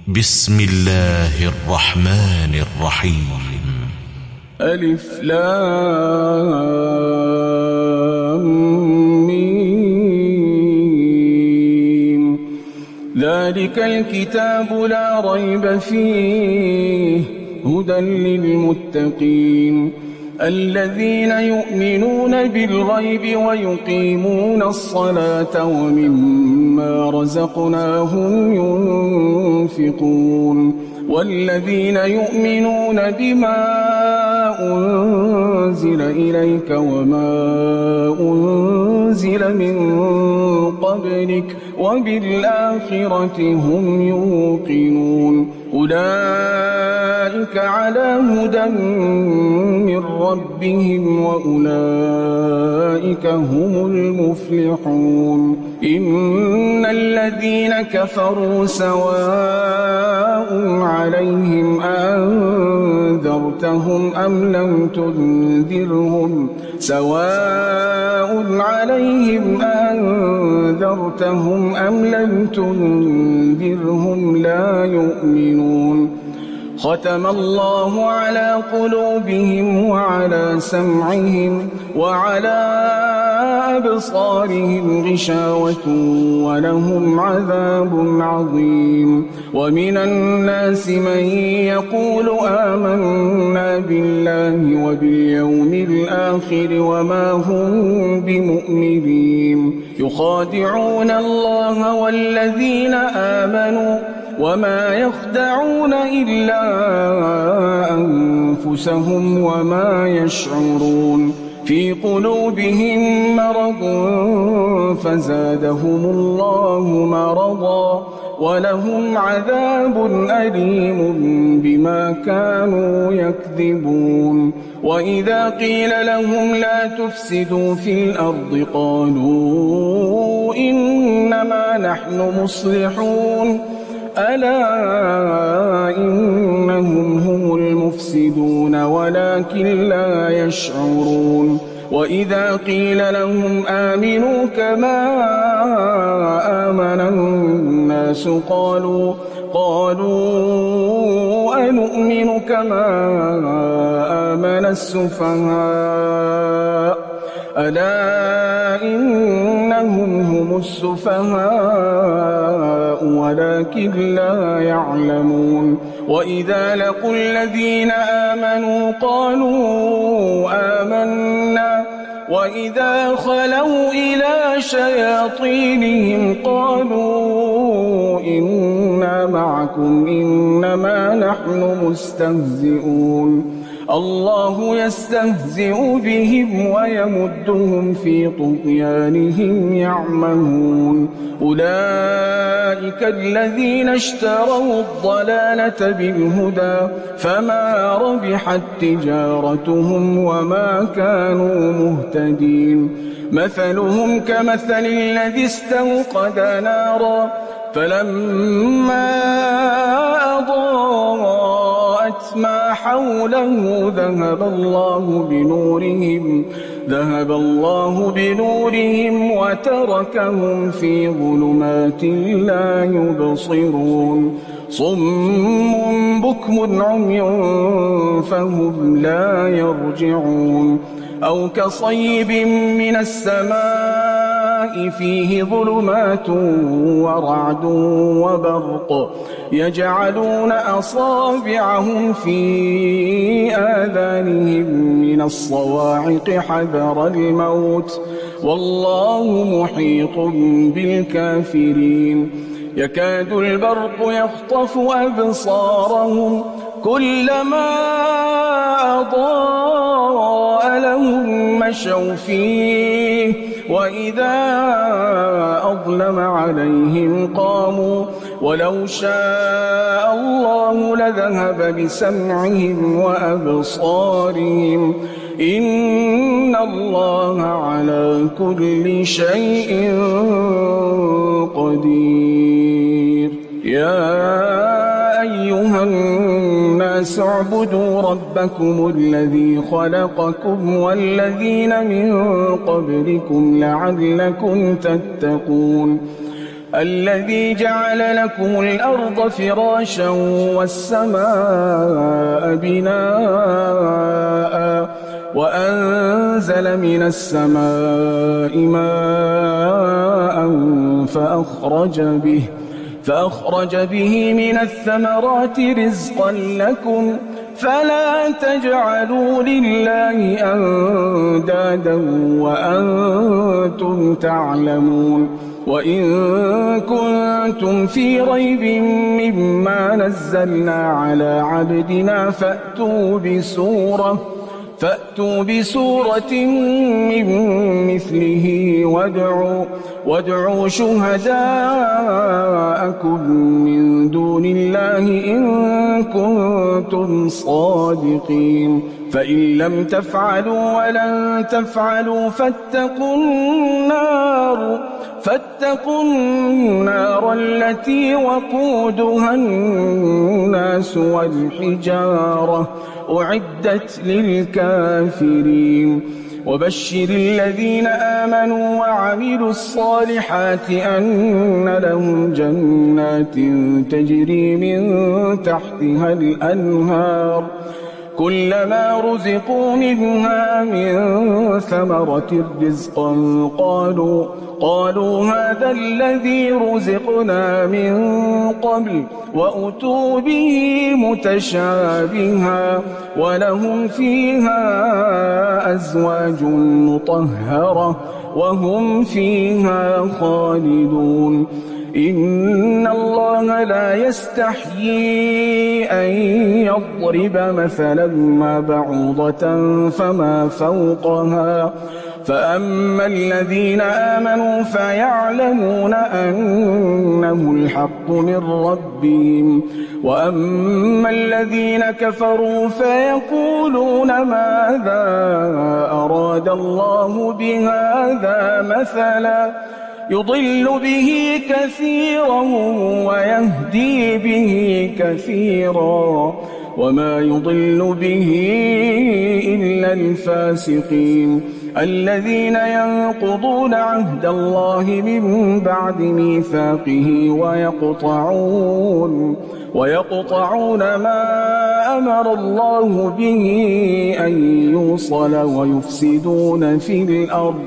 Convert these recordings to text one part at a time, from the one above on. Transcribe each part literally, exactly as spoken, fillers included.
بسم الله الرحمن الرحيم. ألف لام ميم. ذلك الكتاب لا ريب فيه هدى للمتقين الذين يؤمنون بالغيب ويقيمون الصلاة ومما رزقناهم ينفقون والذين يؤمنون بما أنزل إليك وما أنزل من قبلك وبالآخرة هم يوقنون أولئك على هدى من ربهم وأولئك هم المفلحون إن الذين كفروا سواء عليهم أنذرتهم أم لم تنذرهم سواء عليهم أنذرتهم أم لم تنذرهم لا يؤمنون ختم الله على قلوبهم وعلى سمعهم وعلى أبصارهم غشاوة ولهم عذاب عظيم ومن الناس من يقول آمنا بالله وباليوم الآخر وما هم بمؤمنين يخادعون الله والذين آمنوا وما يخدعون إلا أنفسهم وما يشعرون في قلوبهم مرض فزادهم الله مرضا ولهم عذاب أليم بما كانوا يكذبون وإذا قيل لهم لا تفسدوا في الأرض قالوا إنما نحن مصلحون ألا إنهم هم المفسدون ولكن لا يشعرون وإذا قيل لهم آمنوا كما آمن الناس قالوا قالوا أنؤمن كما آمن السفهاء ألا إنهم هم السفهاء ولكن لا يعلمون وإذا لقوا الذين آمنوا قالوا آمنا وإذا خلوا إلى شياطينهم قالوا إنا معكم إنما نحن مستهزئون الله يستهزئ بهم ويمدهم في طغيانهم يعمهون أولئك الذين اشتروا الضلالة بالهدى فما ربحت تجارتهم وما كانوا مهتدين مثلهم كمثل الذي استوقد نارا فلما أضاءت ما حوله ذهب الله بنورهم ذهب الله بنورهم وتركهم في ظلمات لا يبصرون صم بكم عمي فهم لا يرجعون أو كصيب من السماء فيه ظلمات ورعد وبرق يجعلون أصابعهم في آذانهم من الصواعق حذر الموت والله محيط بالكافرين يكاد البرق يخطف أبصارهم كلما أضاء لهم مشوا فيه وإذا أظلم عليهم قاموا ولو شاء الله لذهب بسمعهم وأبصارهم إن الله على كل شيء قدير يا أيها الناس اعبدوا ربكم الذي خلقكم والذين من قبلكم لعلكم تتقون الذي جعل لكم الأرض فراشا والسماء بناء وأنزل من السماء ماء فأخرج به فأخرج به من الثمرات رزقا لكم فلا تجعلوا لله أندادا وأنتم تعلمون وإن كنتم في ريب مما نزلنا على عبدنا فأتوا بسورة فأتوا بسورة من مثله وادعوا, وادعوا شهداءكم من دون الله إن كنتم صادقين فإن لم تفعلوا ولن تفعلوا فاتقوا النار فاتقوا النار التي وقودها الناس والحجارة أعدت للكافرين وبشر الذين آمنوا وعملوا الصالحات أن لهم جنات تجري من تحتها الأنهار كلما رزقوا منها من ثمرة رزقا قالوا قالوا هذا الذي رزقنا من قبل وأتوا به متشابها ولهم فيها أزواج مطهرة وهم فيها خالدون إن الله لا يستحيي أن يضرب مثلا ما بعوضة فما فوقها فأما الذين آمنوا فيعلمون أنه الحق من ربهم وأما الذين كفروا فيقولون ماذا أراد الله بهذا مثلا يضل به كثيرا ويهدي به كثيرا وما يضل به إلا الفاسقين الذين ينقضون عهد الله من بعد ميثاقه ويقطعون ويقطعون ما أمر الله به أن يوصل ويفسدون في الأرض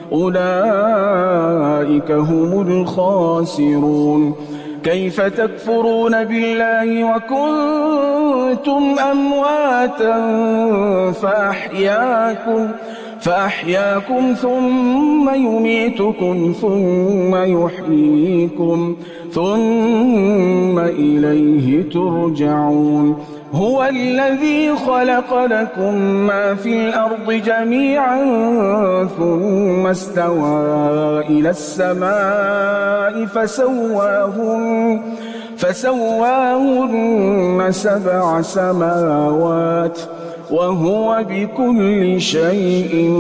أولئك هم الخاسرون كيف تكفرون بالله وكنتم أمواتا فأحياكم فأحياكم ثم يميتكم ثم يحييكم ثم إليه ترجعون هو الذي خلق لكم ما في الأرض جميعا ثم استوى إلى السماء فسواهن فسواهن سبع سماوات وهو بكل شيء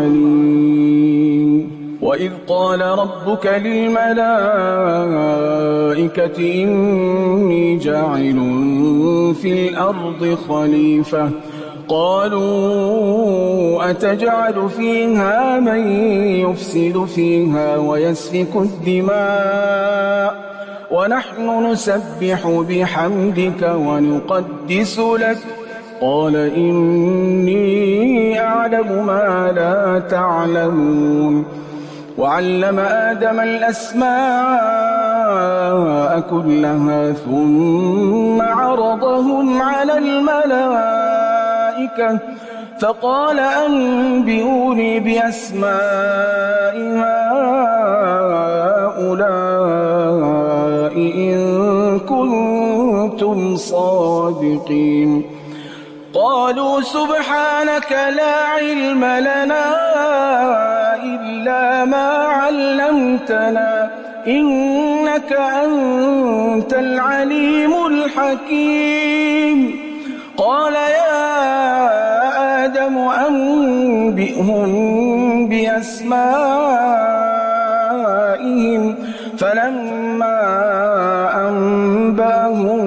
عليم وإذ قال ربك للملائكة إني جاعل في الأرض خليفة قالوا أتجعل فيها من يفسد فيها ويسفك الدماء ونحن نسبح بحمدك ونقدس لك قال إني أعلم ما لا تعلمون وعلم آدم الأسماء كلها ثم عرضهم على الملائكة فقال أنبئوني بأسماء هؤلاء إن كنتم صادقين قالوا سبحانك لا علم لنا إلا ما علمتنا إنك أنت العليم الحكيم قال يا آدم أنبئهم بأسمائهم فلما أنبأهم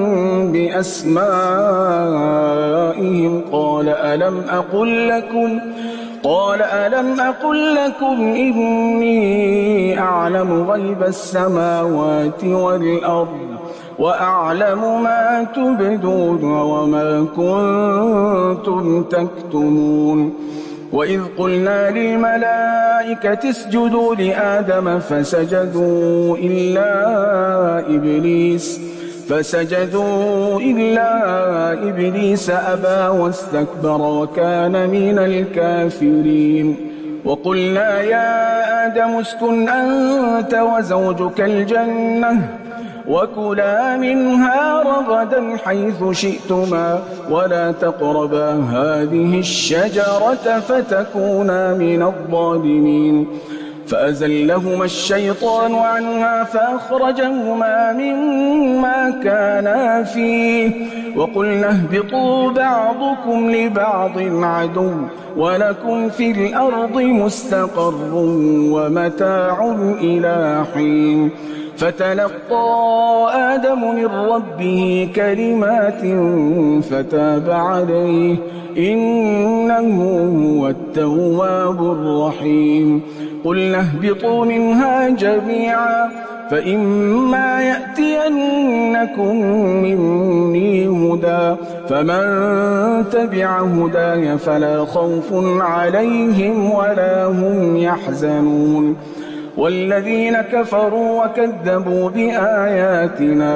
بأسمائهم قال ألم أقل لكم قال ألم أقل لكم إني أعلم غيب السماوات والأرض وأعلم ما تبدون وما كنتم تكتمون وإذ قلنا للملائكة اسجدوا لآدم فسجدوا إلا إبليس فسجدوا إلا إبليس أبى واستكبر وكان من الكافرين وقلنا يا آدم اسكن أنت وزوجك الجنة وكلا منها رغدا حيث شئتما ولا تقربا هذه الشجرة فتكونا من الظالمين فأزلهما الشيطان عنها فأخرجهما مما كانا فيه وقلنا اهبطوا بعضكم لبعض عدو ولكم في الأرض مستقر ومتاع إلى حين فتلقى آدم من ربه كلمات فتاب عليه إنه هو التواب الرحيم قلنا اهبطوا منها جميعا فإما يأتينكم مني هدى فمن تبع هداي فلا خوف عليهم ولا هم يحزنون والذين كفروا وكذبوا بآياتنا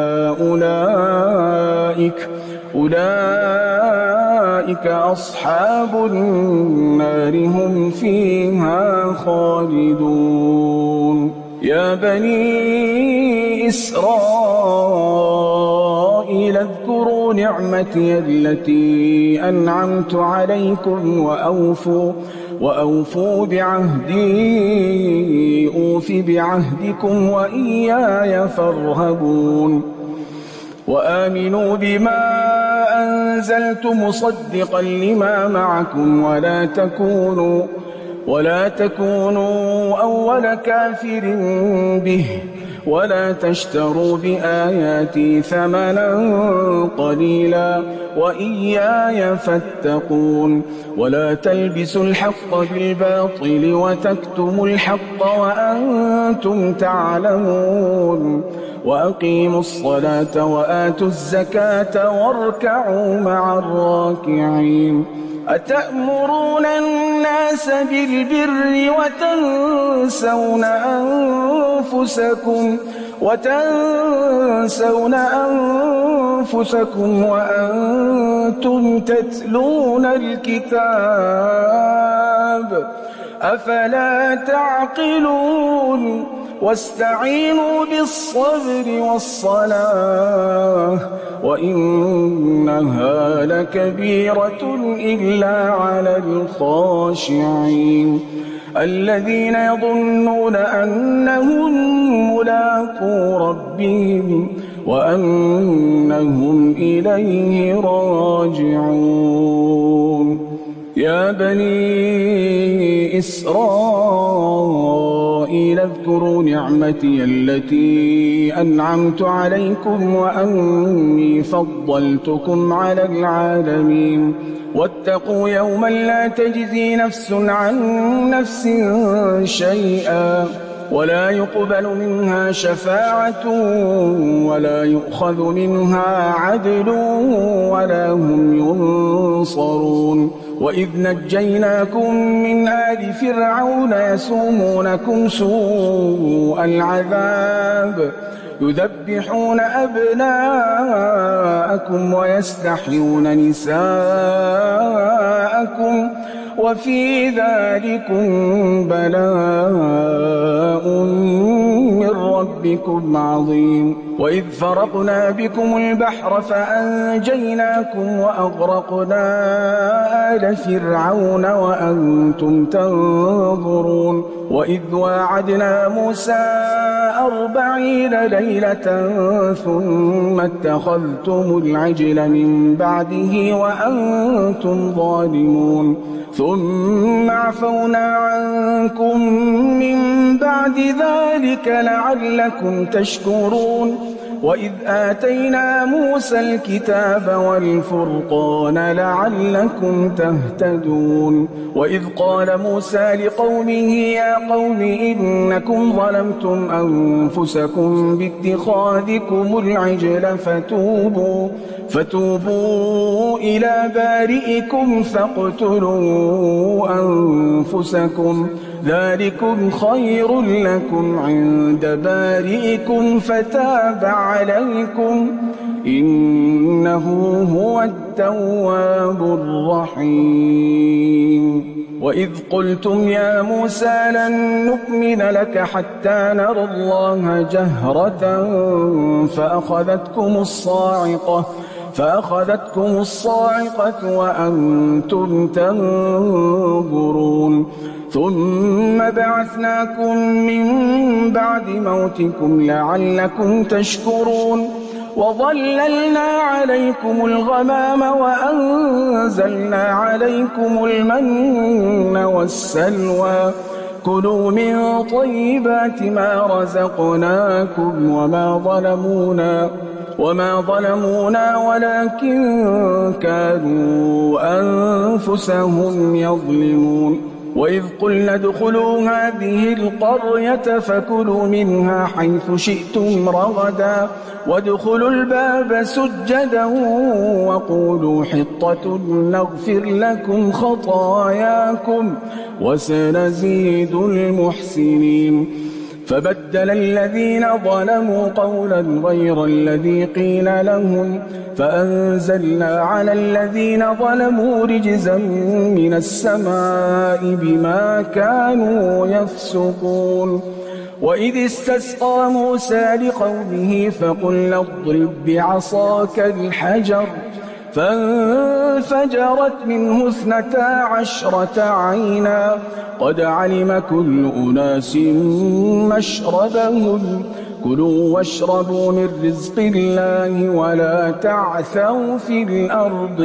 أولئك أولئك أصحاب النار هم فيها خالدون يا بني إسرائيل اذكروا نعمتي التي أنعمت عليكم وأوفوا وأوفوا بعهدي أوف بعهدكم وإياي فارهبون وآمنوا بما أنزلت مصدقا لما معكم ولا تكونوا ولا تكونوا أول كافر به ولا تشتروا بآياتي ثمنا قليلا وإياي فاتقون ولا تلبسوا الحق بالباطل وتكتموا الحق وأنتم تعلمون وأقيموا الصلاة وآتوا الزكاة واركعوا مع الراكعين أتأمرون الناس بالبر وتنسون أنفسكم وتنسون أنفسكم وأنتم تتلون الكتاب أفلا تعقلون واستعينوا بالصبر والصلاة وإنها لكبيرة إلا على الخاشعين الذين يظنون أنهم ملاقو ربهم وأنهم إليه راجعون يا بني إسرائيل اذكروا نعمتي التي أنعمت عليكم وأني فضلتكم على العالمين واتقوا يوما لا تجزي نفس عن نفس شيئا ولا يقبل منها شفاعة ولا يؤخذ منها عدل ولا هم ينصرون وإذ نجيناكم من آل فرعون يسومونكم سوء العذاب يذبحون أبناءكم ويستحيون نساءكم وفي ذلكم بلاء من ربكم عظيم وإذ فرقنا بكم البحر فأنجيناكم وأغرقنا آل فرعون وأنتم تنظرون وإذ واعدنا موسى أربعين ليلة ثم اتخذتم العجل من بعده وأنتم ظالمون ثم عفونا عنكم من بعد ذلك لعلكم تشكرون وإذ آتينا موسى الكتاب والفرقان لعلكم تهتدون وإذ قال موسى لقومه يا قوم إنكم ظلمتم أنفسكم باتخاذكم العجل فتوبوا فتوبوا إلى بارئكم فاقتلوا أنفسكم ذلكم خير لكم عند بارئكم فتاب عليكم إنه هو التواب الرحيم وإذ قلتم يا موسى لن نؤمن لك حتى نرى الله جهرة فأخذتكم الصاعقة فأخذتكم الصاعقة وأنتم تنظرون ثم بعثناكم من بعد موتكم لعلكم تشكرون وظللنا عليكم الغمام وأنزلنا عليكم المن والسلوى كلوا من طيبات ما رزقناكم وما ظلمونا وما ظلمونا ولكن كانوا أنفسهم يظلمون وإذ قلنا ادخلوا هذه القرية فكلوا منها حيث شئتم رغدا وادخلوا الباب سجدا وقولوا حطة نغفر لكم خطاياكم وسنزيد المحسنين فبدل الذين ظلموا قولا غير الذي قيل لهم فأنزلنا على الذين ظلموا رجزا من السماء بما كانوا يفسقون وإذ استسقى موسى لقومه فقل اضرب بعصاك الحجر فانفجرت منه اثنتا عشرة عينا قد علم كل أناس مشربهم كلوا واشربوا من رزق الله ولا تعثوا في الأرض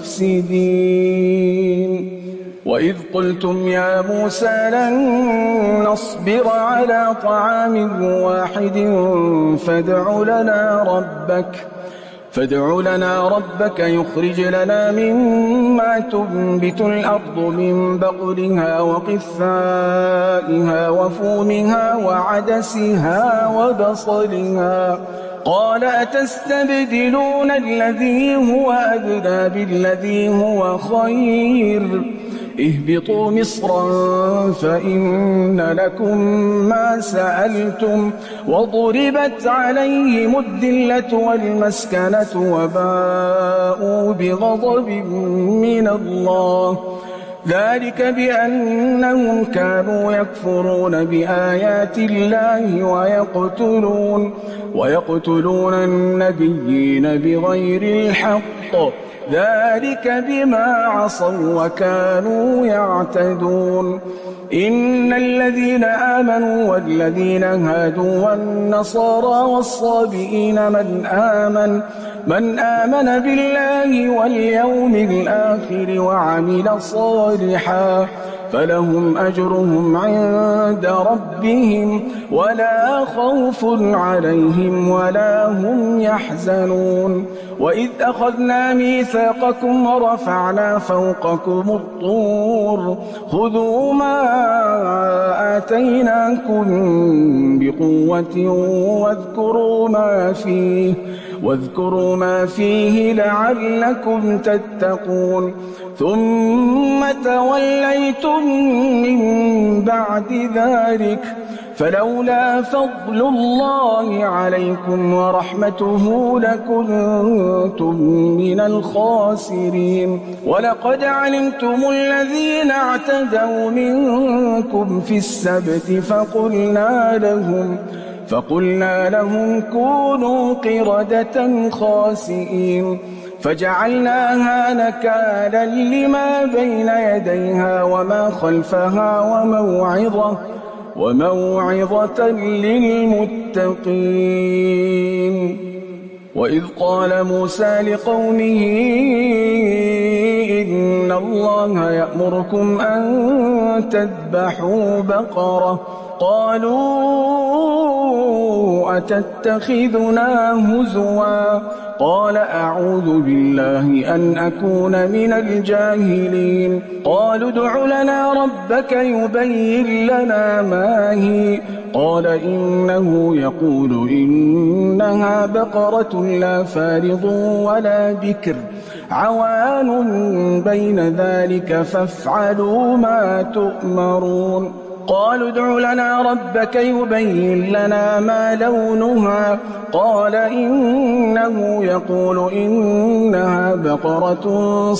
مفسدين وإذ قلتم يا موسى لن نصبر على طعام واحد فادع لنا ربك فادع لنا ربك يخرج لنا مما تنبت الأرض من بقلها وقثائها وفومها وعدسها وبصلها قال أتستبدلون الذي هو أدنى بالذي هو خير اهبطوا مصرا فإن لكم ما سألتم وضربت عليهم الذلة والمسكنة وباءوا بغضب من الله ذلك بأنهم كانوا يكفرون بآيات الله ويقتلون ويقتلون النبيين بغير الحق ذلك بما عصوا وكانوا يعتدون إن الذين آمنوا والذين هادوا والنصارى والصابئين من آمن من آمن بالله واليوم الآخر وعمل صالحا فلهم أجرهم عند ربهم ولا خوف عليهم ولا هم يحزنون وإذ أخذنا ميثاقكم ورفعنا فوقكم الطور خذوا ما آتيناكم بقوة واذكروا ما فيه واذكروا ما فيه لعلكم تتقون ثم توليتم من بعد ذلك فلولا فضل الله عليكم ورحمته لكنتم من الخاسرين ولقد علمتم الذين اعتدوا منكم في السبت فقلنا لهم فقلنا لهم كونوا قردة خاسئين فجعلناها نكالا لما بين يديها وما خلفها وموعظة وموعظة للمتقين وإذ قال موسى لقومه إن الله يأمركم أن تذبحوا بقرة. قالوا أتتخذنا هزوا قال أعوذ بالله أن أكون من الجاهلين. قالوا ادع لنا ربك يبين لنا ما هي قال إنه يقول إنها بقرة لا فارض ولا بكر عوان بين ذلك فافعلوا ما تؤمرون. قالوا ادع لنا ربك يبين لنا ما لونها قال إنه يقول إنها بقرة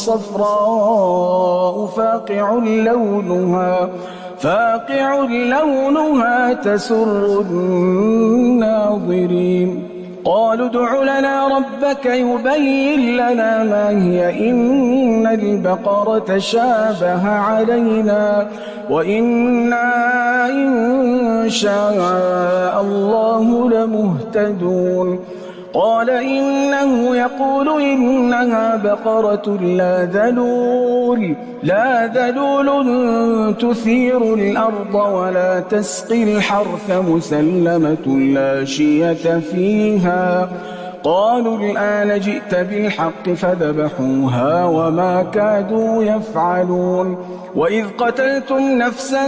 صفراء فاقع لونها فاقع لونها تسر الناظرين. قالوا ادع لنا ربك يبين لنا ما هي إن البقرة شابه علينا وإنا إن شاء الله لمهتدون. قال إنه يقول إنها بقرة لا ذلول لا ذلول تثير الأرض ولا تسقي الحرث مسلمة لا شية فيها. قالوا الآن جئت بالحق فذبحوها وما كادوا يفعلون. وإذ قتلتم نفسا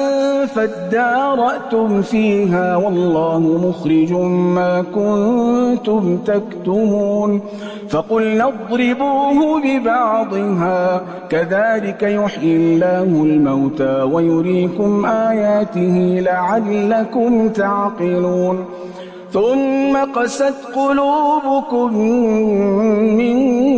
فادارأتم فيها والله مخرج ما كنتم تكتمون. فقلنا اضربوه ببعضها كذلك يحيي الله الموتى ويريكم آياته لعلكم تعقلون. ثم قست قلوبكم من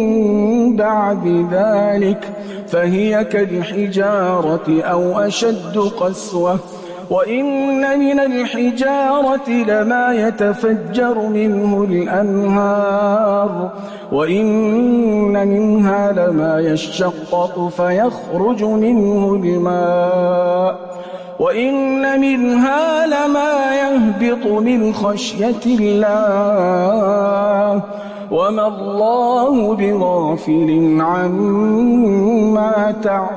بعد ذلك فهي كالحجارة أو أشد قسوة وإن من الحجارة لما يتفجر منه الأنهار وإن منها لما يشقق فيخرج منه الماء وإن منها لما يهبط من خشية الله وما الله بغافل عما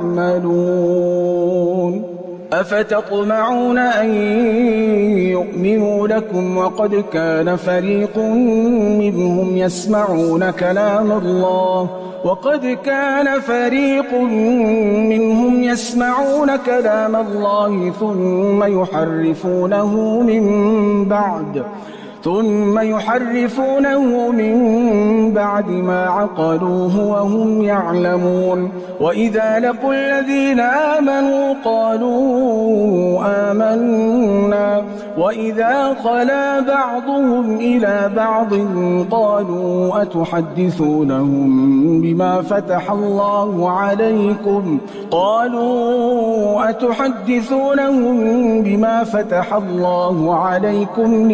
تعملون. أفتطمعون أن يؤمنوا لكم وقد كان فريق منهم يسمعون كلام الله وقد كان فريق منهم يسمعون كلام الله ثم يحرفونه من بعد ثم يحرفونه من بعد ما عقلوه وهم يعلمون. وإذا لقوا الذين آمنوا قالوا آمنا وإذا خلا بعضهم إلى بعض قالوا أتحدثونهم بما فتح الله عليكم قالوا أتحدثونهم بما فتح الله عليكم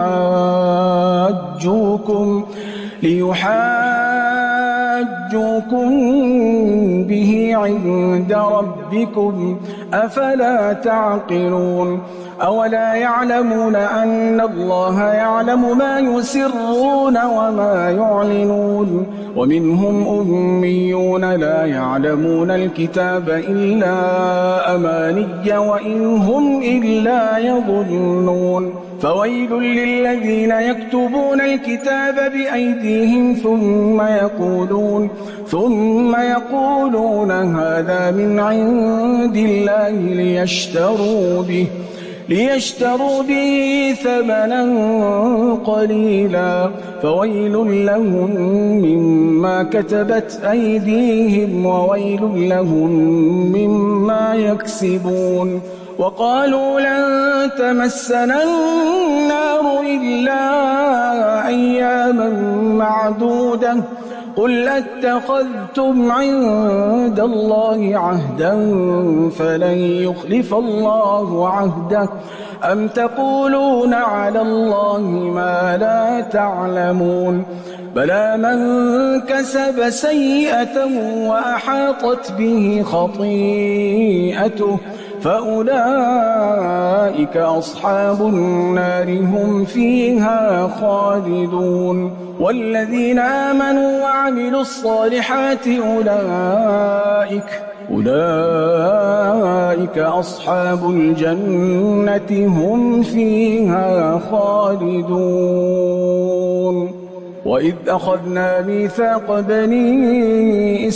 ليحاجوكم ليحاجوكم به عند ربكم أفلا تعقلون. أولا يعلمون أن الله يعلم ما يسرون وما يعلنون. ومنهم أميون لا يعلمون الكتاب إلا أماني وإن هم إلا يظنون. فويل للذين يكتبون الكتاب بأيديهم ثم يقولون ثم يقولون هذا من عند الله ليشتروا به ليشتروا به ثمنا قليلا فويل لهم مما كتبت أيديهم وويل لهم مما يكسبون. وقالوا لن تمسنا النار إلا أياما معدودة قل أتخذتم عند الله عهدا فلن يخلف الله عهده أم تقولون على الله ما لا تعلمون. بلى من كسب سيئة وأحاطت به خطيئته فأولئك أصحاب النار هم فيها خالدون والذين آمنوا وعملوا الصالحات أولئك أولئك أصحاب الجنة هم فيها خالدون وإذ أخذنا ميثاق بني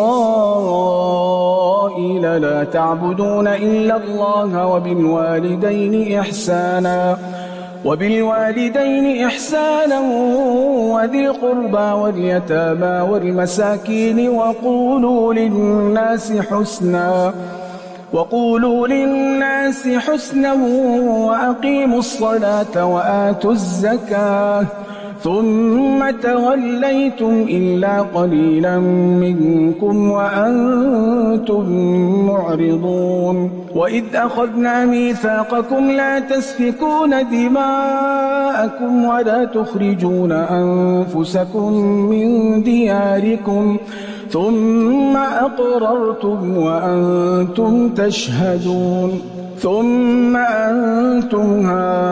إسرائيل لا تعبدون إلا الله وبالوالدين إحسانا وبالوالدين إحسانا وذي القربى واليتامى والمساكين وقولوا للناس حسنا وقولوا للناس حسنا وأقيموا الصلاة وآتوا الزكاة ثم توليتم إلا قليلا منكم وأنتم معرضون وإذ أخذنا ميثاقكم لا تسفكون دماءكم ولا تخرجون أنفسكم من دياركم ثم أقررتم وأنتم تشهدون ثم أنتم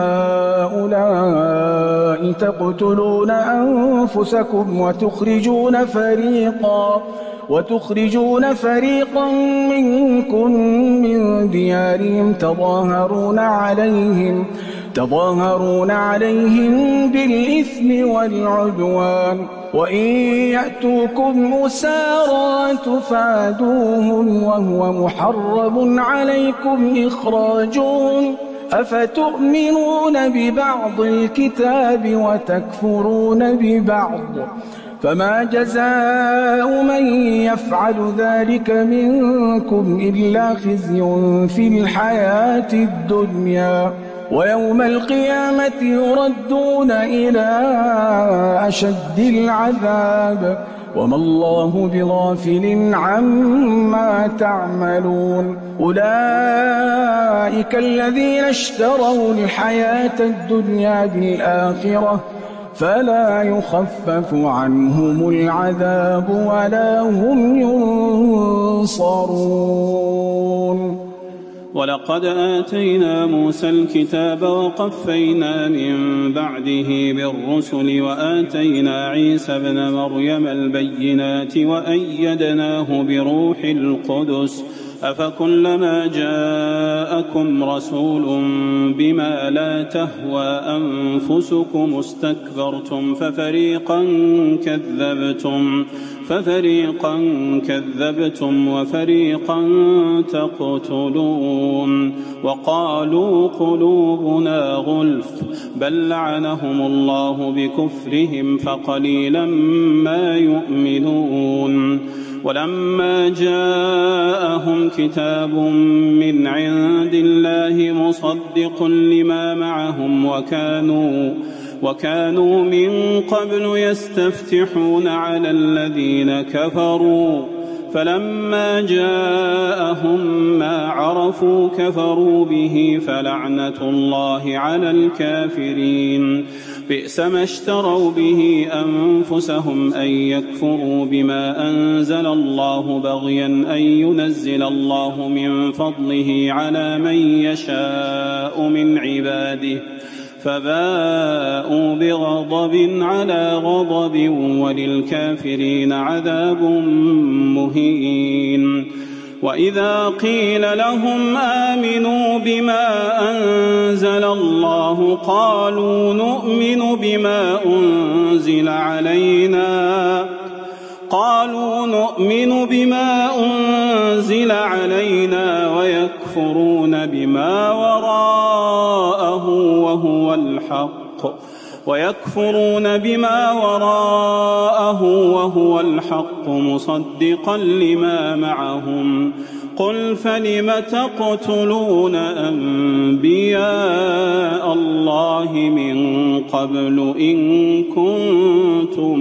هؤلاء تقتلون أنفسكم وتخرجون فريقا وتخرجون فريقا منكم من ديارهم تظاهرون عليهم تظاهرون عليهم بالإثم والعدوان وإن يأتوكم أسارى تفادوهم وهو محرم عليكم إخراجهم أفتؤمنون ببعض الكتاب وتكفرون ببعض فما جزاء من يفعل ذلك منكم إلا خزي في الحياة الدنيا ويوم القيامة يردون إلى أشد العذاب وما الله بغافل عما تعملون أولئك الذين اشتروا الحياة الدنيا بالآخرة فلا يخفف عنهم العذاب ولا هم ينصرون ولقد آتينا موسى الكتاب وقفينا من بعده بالرسل وآتينا عيسى ابن مريم البينات وأيدناه بروح القدس أفكلما جاءكم رسول بما لا تهوى أنفسكم استكبرتم ففريقا كذبتم ففريقا كذبتم وفريقا تقتلون وقالوا قلوبنا غلف بل لعنهم الله بكفرهم فقليلا ما يؤمنون ولما جاءهم كتاب من عند الله مصدق لما معهم وكانوا وكانوا من قبل يستفتحون على الذين كفروا فلما جاءهم ما عرفوا كفروا به فلعنة الله على الكافرين بئس ما اشتروا به أنفسهم أن يكفروا بما أنزل الله بغيا أن ينزل الله من فضله على من يشاء من عباده فباءوا بغضب على غضب وللكافرين عذاب مهين وإذا قيل لهم آمنوا بما أنزل الله قالوا نؤمن بما أنزل علينا قالوا نؤمن بما أنزل علينا ويكفرون بما وراءه وهو الحق ويكفرون بما وراءه وهو الحق مصدقا لما معهم قل فلم تقتلون أنبياء الله من قبل إن كنتم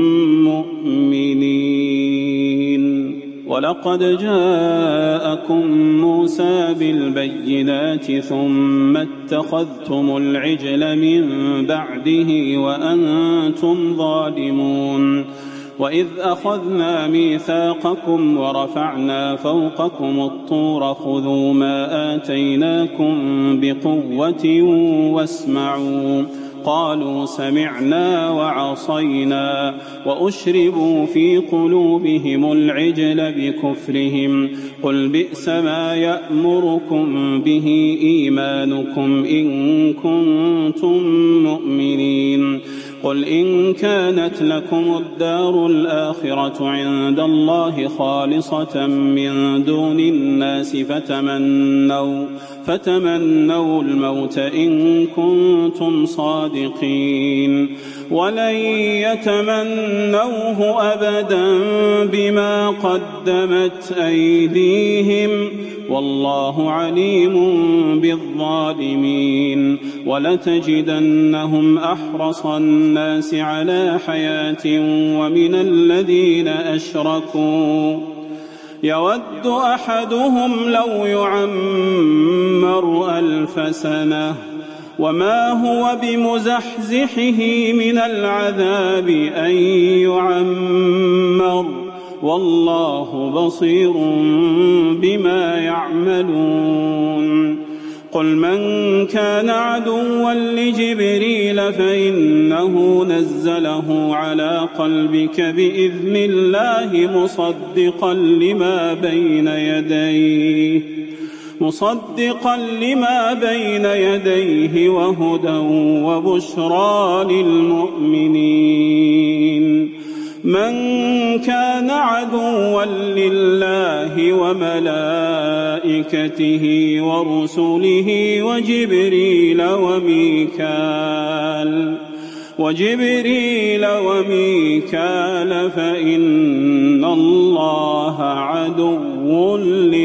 مؤمنين ولقد جاءكم موسى بالبينات ثم اتخذتم العجل من بعده وأنتم ظالمون وإذ أخذنا ميثاقكم ورفعنا فوقكم الطور خذوا ما آتيناكم بقوة واسمعوا قالوا سمعنا وعصينا وأشربوا في قلوبهم العجل بكفرهم قل بئس ما يأمركم به إيمانكم إن كنتم مؤمنين قل إن كانت لكم الدار الآخرة عند الله خالصة من دون الناس فتمنوا فتمنوا الموت إن كنتم صادقين ولن يتمنوه أبدا بما قدمت أيديهم والله عليم بالظالمين ولتجدنهم أحرص الناس على حياة ومن الذين أشركوا يود أحدهم لو يعمر ألف سنة وما هو بمزحزحه من العذاب أن يعمر والله بصير بما يعملون قل من كان عدوا لجبريل فإنه نزله على قلبك بإذن الله مصدقا لما بين يديه مصدقا لما بين يديه وهدى وبشرى للمؤمنين من كان عدوا لله وملائكته ورسله وجبريل وميكال وجبريل وميكال فإن الله عدو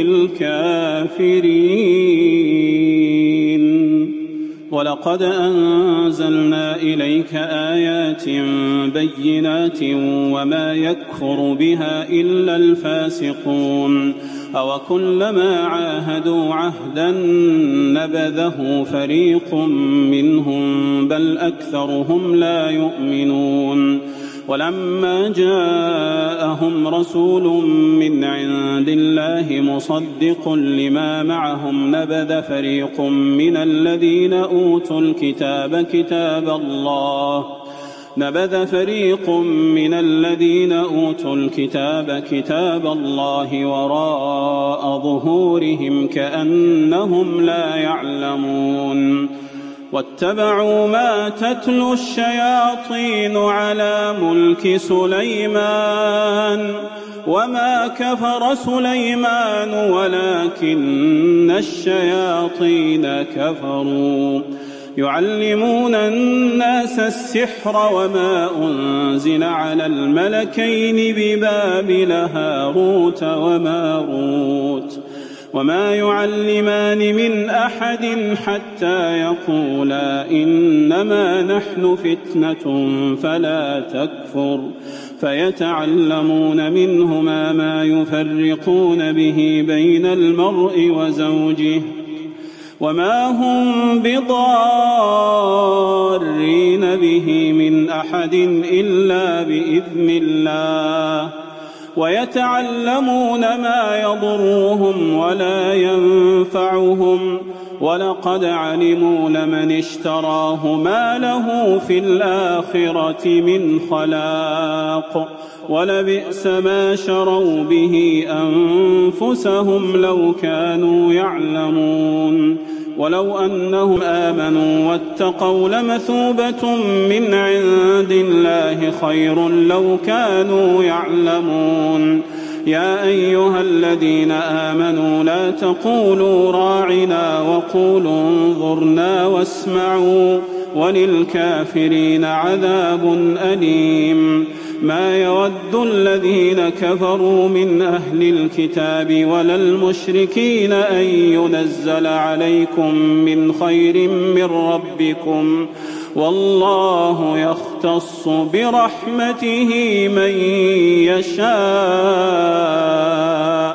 للكافرين ولقد أنزلنا إليك آيات بينات وما يكفر بها إلا الفاسقون أوكلما عاهدوا عهدا نبذه فريق منهم بل أكثرهم لا يؤمنون ولما جاءهم رسول من عند الله مصدق لما معهم نبذ فريق من الذين أوتوا الكتاب كتاب الله نبذ فريق من الذين أوتوا الكتاب كتاب الله وراء ظهورهم كأنهم لا يعلمون واتبعوا ما تتلو الشياطين على ملك سليمان وما كفر سليمان ولكن الشياطين كفروا يعلمون الناس السحر وما أنزل على الملكين ببابل هاروت وماروت وما يعلمان من أحد حتى يقولا إنما نحن فتنة فلا تكفر فيتعلمون منهما ما يفرقون به بين المرء وزوجه وما هم بضارين به من أحد إلا بإذن الله ويتعلمون ما يضرهم ولا ينفعهم ولقد علموا لمن اشتراه ما له في الآخرة من خلاق ولبئس ما شروا به أنفسهم لو كانوا يعلمون ولو أنهم آمنوا واتقوا لمثوبة من عند الله خير لو كانوا يعلمون يا أيها الذين آمنوا لا تقولوا راعنا وقولوا انظرنا واسمعوا وللكافرين عذاب أليم ما يود الذين كفروا من أهل الكتاب ولا المشركين أن ينزل عليكم من خير من ربكم والله يختص برحمته من يشاء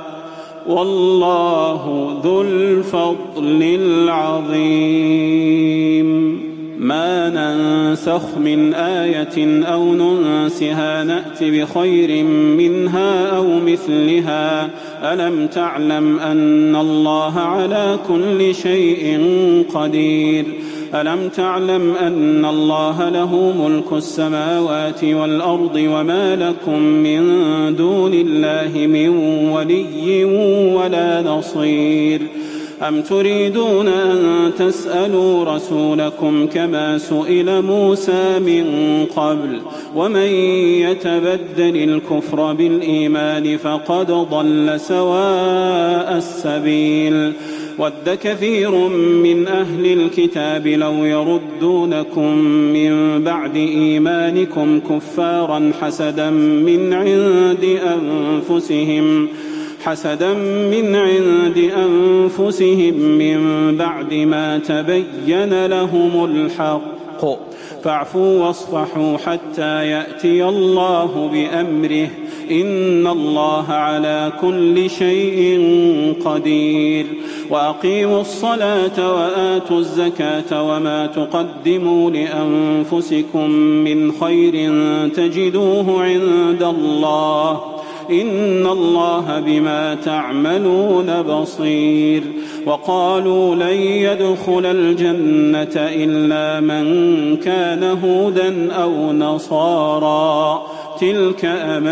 والله ذو الفضل العظيم ما ننسخ من آية أو ننسها نأت بخير منها أو مثلها ألم تعلم أن الله على كل شيء قدير ألم تعلم أن الله له ملك السماوات والأرض وما لكم من دون الله من ولي ولا نصير أم تريدون أن تسألوا رسولكم كما سئل موسى من قبل ومن يتبدل الكفر بالإيمان فقد ضل سواء السبيل ود كثير من أهل الكتاب لو يردونكم من بعد إيمانكم كفارا حسدا من عند أنفسهم حسدا من عند أنفسهم من بعد ما تبين لهم الحق فاعفوا واصفحوا حتى يأتي الله بأمره إن الله على كل شيء قدير وأقيموا الصلاة وآتوا الزكاة وما تقدموا لأنفسكم من خير تجدوه عند الله إن الله بما تعملون بصير وقالوا لن يدخل الجنة إلا من كان هودا أو نصارى تلك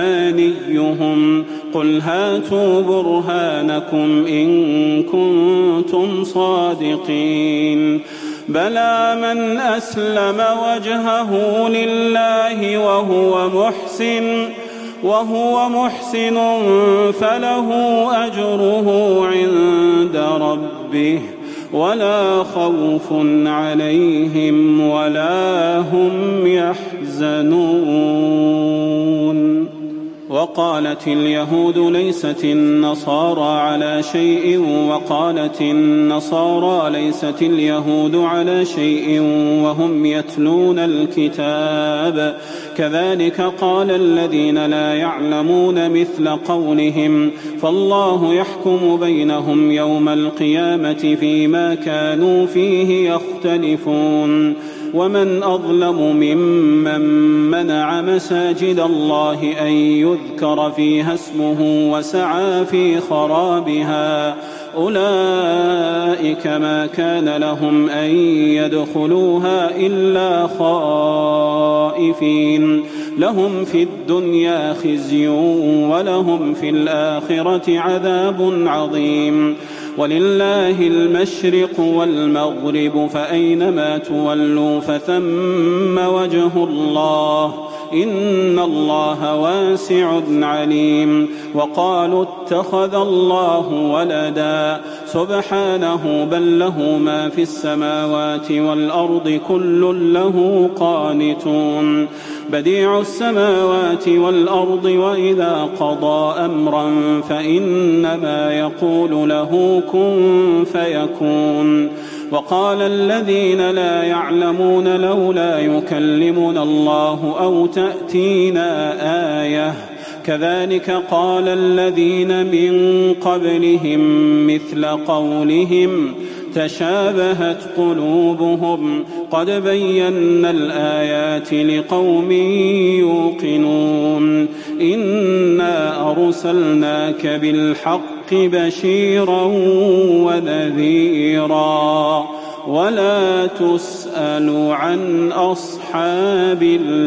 أمانيهم قل هاتوا برهانكم إن كنتم صادقين بلى من أسلم وجهه لله وهو محسن وهو محسن فله أجره عند ربه ولا خوف عليهم ولا هم يحزنون وقالت اليهود ليست النصارى على شيء وقالت النصارى ليست اليهود على شيء وهم يتلون الكتاب كذلك قال الذين لا يعلمون مثل قولهم فالله يحكم بينهم يوم القيامة فيما كانوا فيه يختلفون ومن أظلم ممن منع مساجد الله أن يذكر فيها اسمه وسعى في خرابها أولئك ما كان لهم أن يدخلوها إلا خائفين لهم في الدنيا خزي ولهم في الآخرة عذاب عظيم ولله المشرق والمغرب فأينما تولوا فثم وجه الله إن الله واسع عليم وقالوا اتخذ الله ولدا سبحانه بل له ما في السماوات والأرض كل له قانتون بديع السماوات والأرض وإذا قضى أمرا فإنما يقول له كن فيكون وقال الذين لا يعلمون لولا يكلمنا الله أو تأتينا آية كذلك قال الذين من قبلهم مثل قولهم تشابهت قلوبهم قد بينا الآيات لقوم يوقنون إنا أرسلناك بالحق بشيرا ونذيرا ولا تسأل عن أصحاب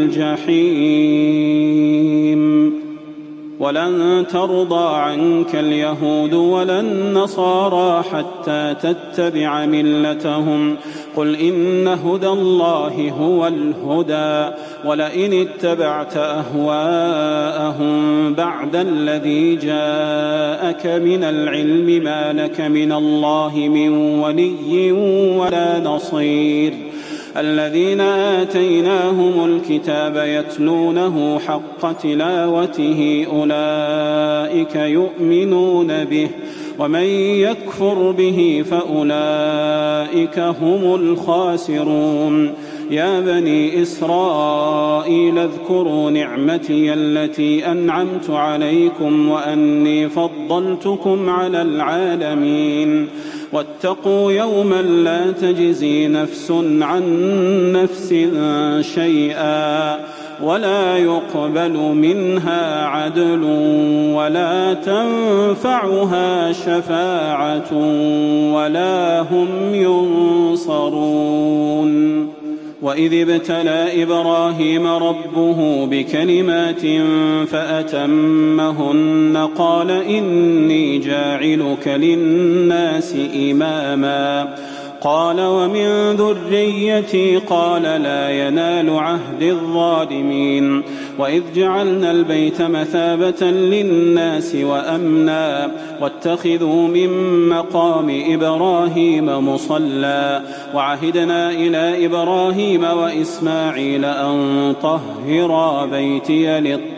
الجحيم ولن ترضى عنك اليهود ولا النصارى حتى تتبع ملتهم قل إن هدى الله هو الهدى ولئن اتبعت أهواءهم بعد الذي جاءك من العلم ما لك من الله من ولي ولا نصير الذين آتيناهم الكتاب يتلونه حق تلاوته أولئك يؤمنون به ومن يكفر به فأولئك هم الخاسرون يا بني إسرائيل اذكروا نعمتي التي أنعمت عليكم وأني فضلتكم على العالمين واتقوا يوما لا تجزي نفس عن نفس شيئا ولا يقبل منها عدل ولا تنفعها شفاعة ولا هم ينصرون. وإذ ابتلى إبراهيم ربه بكلمات فأتمهن قال إني جاعلك للناس إماما قال ومن ذريتي قال لا ينال عهد الظالمين. وإذ جعلنا البيت مثابة للناس وأمنا واتخذوا من مقام إبراهيم مصلى وعهدنا إلى إبراهيم وإسماعيل أن طهرا بيتي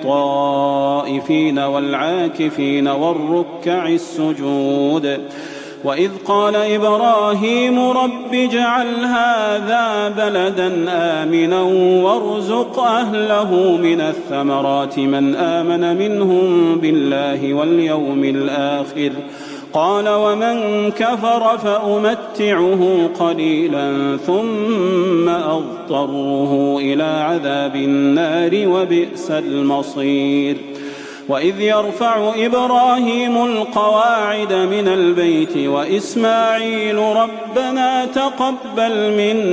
للطائفين والعاكفين والركع السجود. وإذ قال إبراهيم رب اجعل هذا بلدا آمنا وارزق أهله من الثمرات من آمن منهم بالله واليوم الآخر قال ومن كفر فأمتعه قليلا ثم أضطره إلى عذاب النار وبئس المصير. وإذ يرفع إبراهيم القواعد من البيت وإسماعيل ربنا تقبل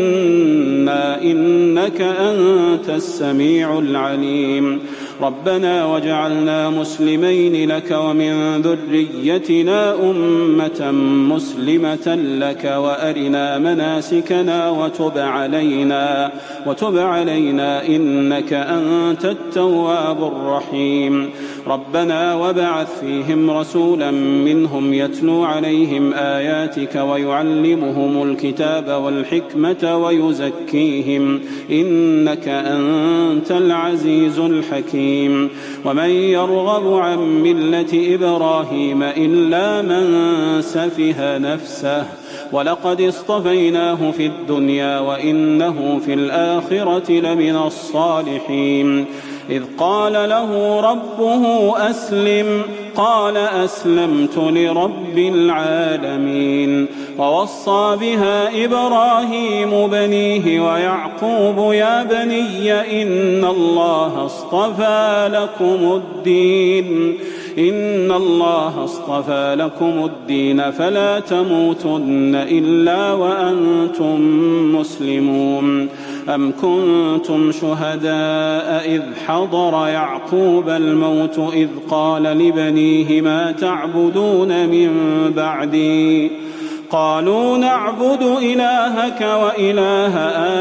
منا إنك أنت السميع العليم ربنا واجعلنا مسلمين لك ومن ذريتنا أمة مسلمة لك وأرنا مناسكنا وتب علينا وتب علينا إنك أنت التواب الرحيم. ربنا وابعث فيهم رسولا منهم يتلو عليهم آياتك ويعلمهم الكتاب والحكمة ويزكيهم إنك أنت العزيز الحكيم. ومن يرغب عن ملة إبراهيم إلا من سفه نفسه ولقد اصطفيناه في الدنيا وإنه في الآخرة لمن الصالحين. إذ قال له ربه أسلم قال أسلمت لرب العالمين. ووصى بها إبراهيم بنيه ويعقوب يا بني إن الله اصطفى لكم الدين إن الله اصطفى لكم الدين فلا تموتن إلا وأنتم مسلمون. أم كنتم شهداء إذ حضر يعقوب الموت إذ قال لبنيه ما تعبدون من بعدي قالوا نعبد إلهك وإله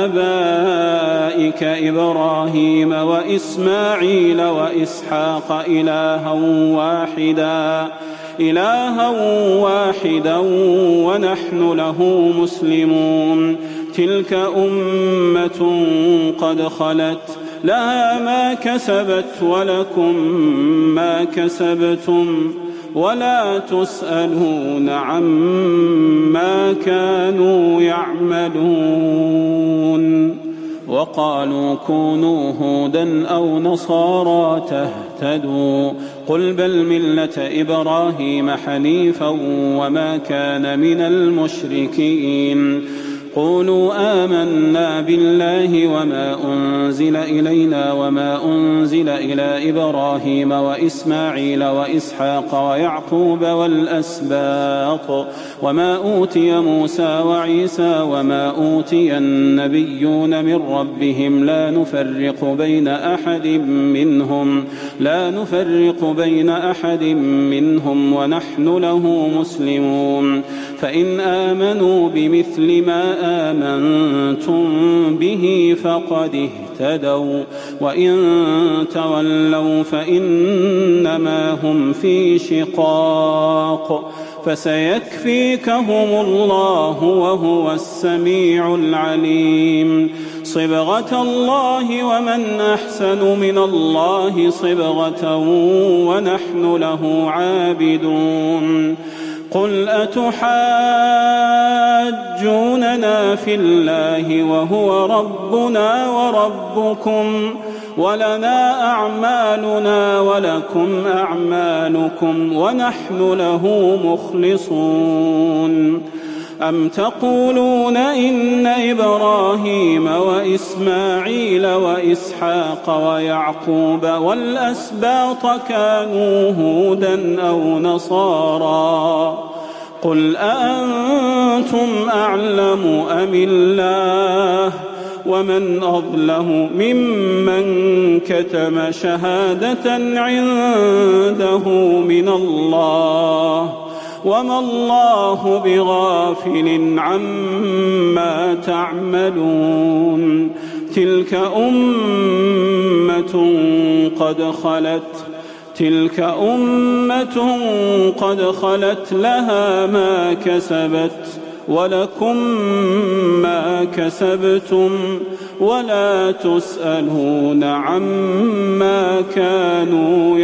آبائك إبراهيم وإسماعيل وإسحاق إلها واحدا إلها واحدا ونحن له مسلمون. تلك أمة قد خلت لها ما كسبت ولكم ما كسبتم ولا تسألون عما كانوا يعملون. وقالوا كونوا هودا أو نصارى تهتدوا قل بل ملة إبراهيم حنيفا وما كان من المشركين. قولوا آمنا بالله وما أنزل إلينا وما أنزل إلى إبراهيم وإسماعيل وإسحاق ويعقوب والأسباط وما أوتي موسى وعيسى وما أوتي النبيون من ربهم لا نفرق بين أحد منهم لا نفرق بين أحد منهم ونحن له مسلمون. فإن آمنوا بمثل ما آمنتم به فقد اهتدوا وإن تولوا فإنما هم في شقاق فسيكفيكهم الله وهو السميع العليم. صبغة الله ومن أحسن من الله صبغة ونحن له عابدون. قل أتحاجوننا في الله وهو ربنا وربكم ولنا أعمالنا ولكم أعمالكم ونحن له مخلصون. أم تقولون إن إبراهيم وإسماعيل وإسحاق ويعقوب والأسباط كانوا هودا أو نصارى قل أأنتم أعلم أم الله ومن أظلم ممن كتم شهادة عنده من الله وما الله بغافل عما تعملون تلك أمة قد خلت تلك أمة قد خلت لها ما كسبت ولكم ما كسبتم ولا تسألون عما كانوا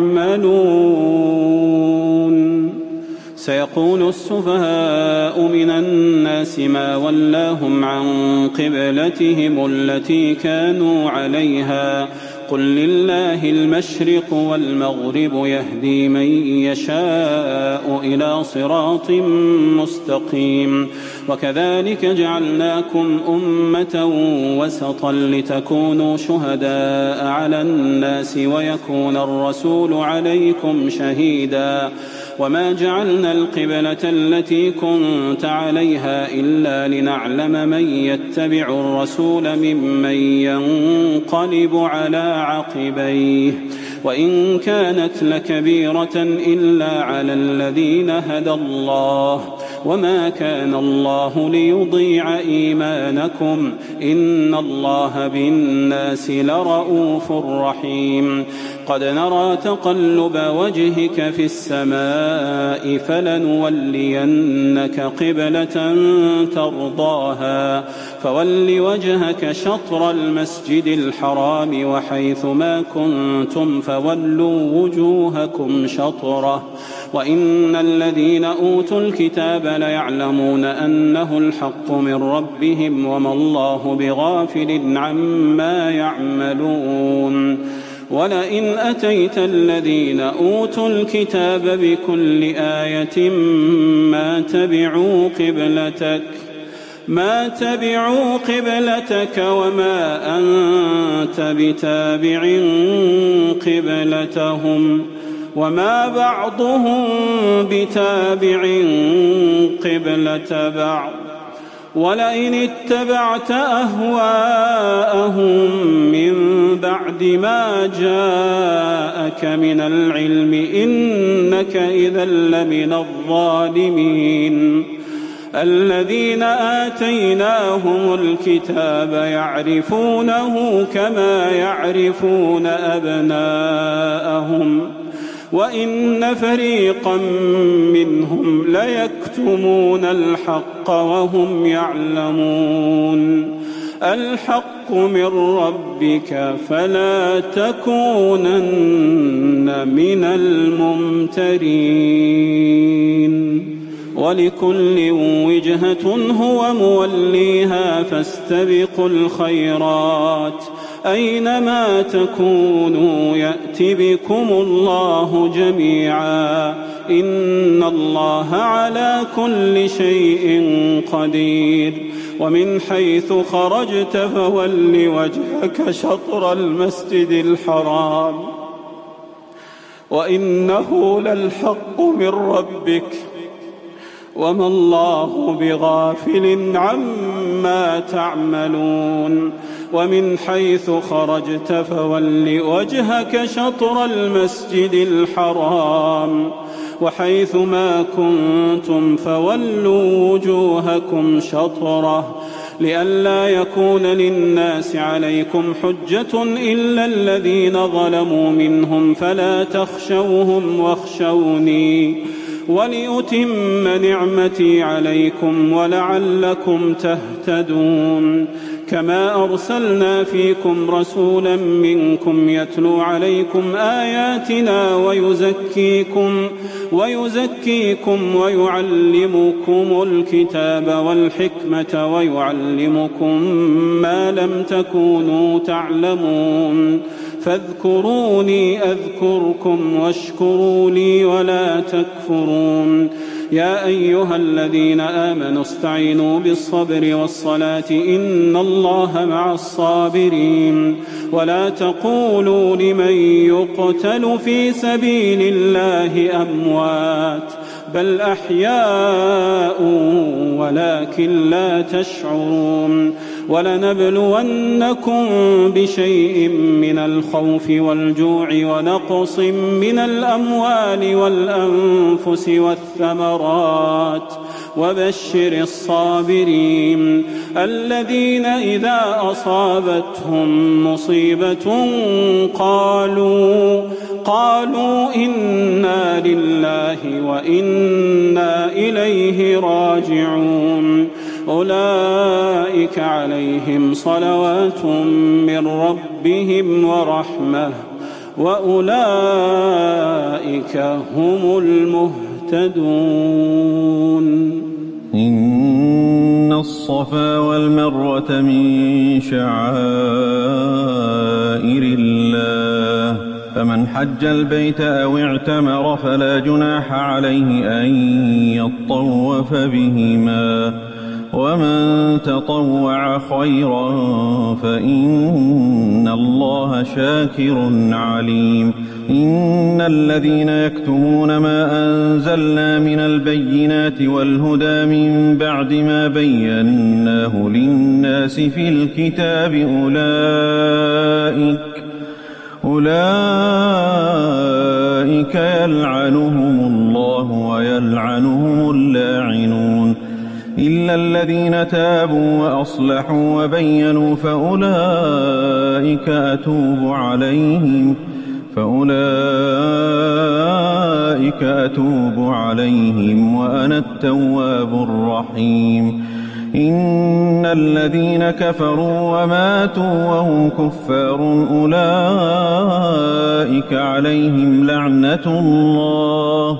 يعملون سيقول السفهاء من الناس ما ولاهم عن قبلتهم التي كانوا عليها قل لله المشرق والمغرب يهدي من يشاء إلى صراط مستقيم وكذلك جعلناكم أمة وسطا لتكونوا شهداء على الناس ويكون الرسول عليكم شهيدا وما جعلنا القبلة التي كنت عليها إلا لنعلم من يتبع الرسول ممن ينقلب على عقبيه وإن كانت لكبيرة إلا على الذين هدى الله وما كان الله ليضيع إيمانكم إن الله بالناس لرؤوف رحيم قد نرى تقلب وجهك في السماء فلنولينك قبلة ترضاها فول وجهك شطر المسجد الحرام وحيث ما كنتم فولوا وجوهكم شطره وإن الذين أوتوا الكتاب ليعلمون أنه الحق من ربهم وما الله بغافل عما يعملون ولئن أتيت الذين أوتوا الكتاب بكل آية ما تبعوا قبلتك ما تبعوا قبلتك وما أنت بتابع قبلتهم وما بعضهم بتابع قبلة بعض ولئن اتبعت أهواءهم من بعد ما جاءك من العلم إنك إذا لمن الظالمين الذين آتيناهم الكتاب يعرفونه كما يعرفون أبناءهم وإن فريقا منهم ليكتمون الحق وهم يعلمون الحق من ربك فلا تكونن من الممترين ولكل وجهة هو موليها فاستبقوا الخيرات أينما تكونوا يأت بكم الله جميعا إن الله على كل شيء قدير ومن حيث خرجت فول وجهك شطر المسجد الحرام وإنه للحق من ربك وما الله بغافل عما تعملون ومن حيث خرجت فول وجهك شطر المسجد الحرام وحيث ما كنتم فولوا وجوهكم شطره لئلا يكون للناس عليكم حجة إلا الذين ظلموا منهم فلا تخشوهم واخشوني ولأتم نعمتي عليكم ولعلكم تهتدون كما أرسلنا فيكم رسولا منكم يتلو عليكم آياتنا ويزكيكم ويزكيكم ويعلمكم الكتاب والحكمة ويعلمكم ما لم تكونوا تعلمون فاذكروني أذكركم واشكروا لي ولا تكفرون يا أيها الذين آمنوا استعينوا بالصبر والصلاة إن الله مع الصابرين ولا تقولوا لمن يقتل في سبيل الله أموات بل أحياء ولكن لا تشعرون ولنبلونكم بشيء من الخوف والجوع ونقص من الأموال والأنفس والثمرات وبشر الصابرين الذين إذا أصابتهم مصيبة قالوا قالوا إنا لله وإنا إليه راجعون أولئك عليهم صلوات من ربهم ورحمة وأولئك هم المهتدون. إن الصفا والمروة من شعائر الله فمن حج البيت أو اعتمر فلا جناح عليه أن يطوف بهما ومن تطوع خيرا فإن الله شاكر عليم. إن الذين يكتمون ما أنزلنا من البينات والهدى من بعد ما بيناه للناس في الكتاب أولئك أولئك يلعنهم الله ويلعنهم اللاعنون إلا الذين تابوا وأصلحوا وبينوا فأولئك أتوب عليهم فأولئك أتوب عليهم وأنا التواب الرحيم. إن الذين كفروا وماتوا وهم كفار أولئك عليهم لعنة الله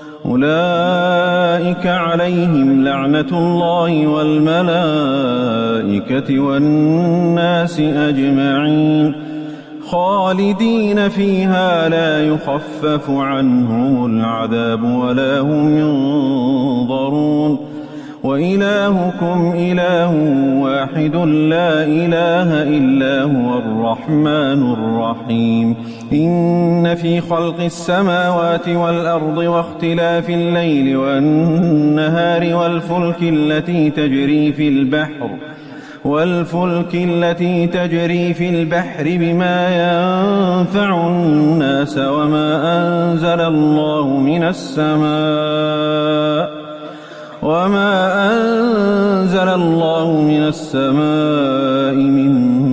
أولئك عليهم لعنة الله والملائكة والناس أجمعين خالدين فيها لا يخفف عنهم العذاب ولا هم ينظرون. وإلهكم إله واحد لا إله إلا هو الرحمن الرحيم. إن في خلق السماوات والأرض واختلاف الليل والنهار والفلك التي تجري في البحر والفلك التي تجري في البحر بما ينفع الناس وما أنزل الله من السماء وما أنزل الله من السماء من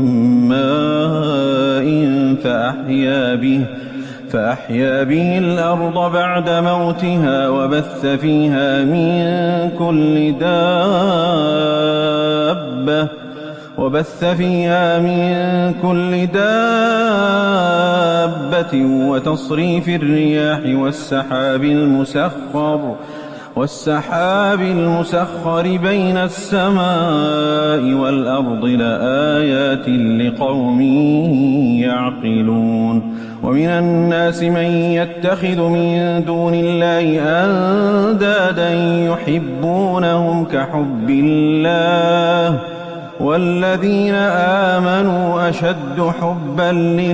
ماء فأحيا به فأحيا به الأرض بعد موتها وبث فيها من كل دابة وبث فيها من كل دابة وتصريف الرياح والسحاب المسخر والسحاب المسخر بين السماء والأرض لآيات لقوم يعقلون. ومن الناس من يتخذ من دون الله أندادا يحبونهم كحب الله والذين آمنوا أشد حبا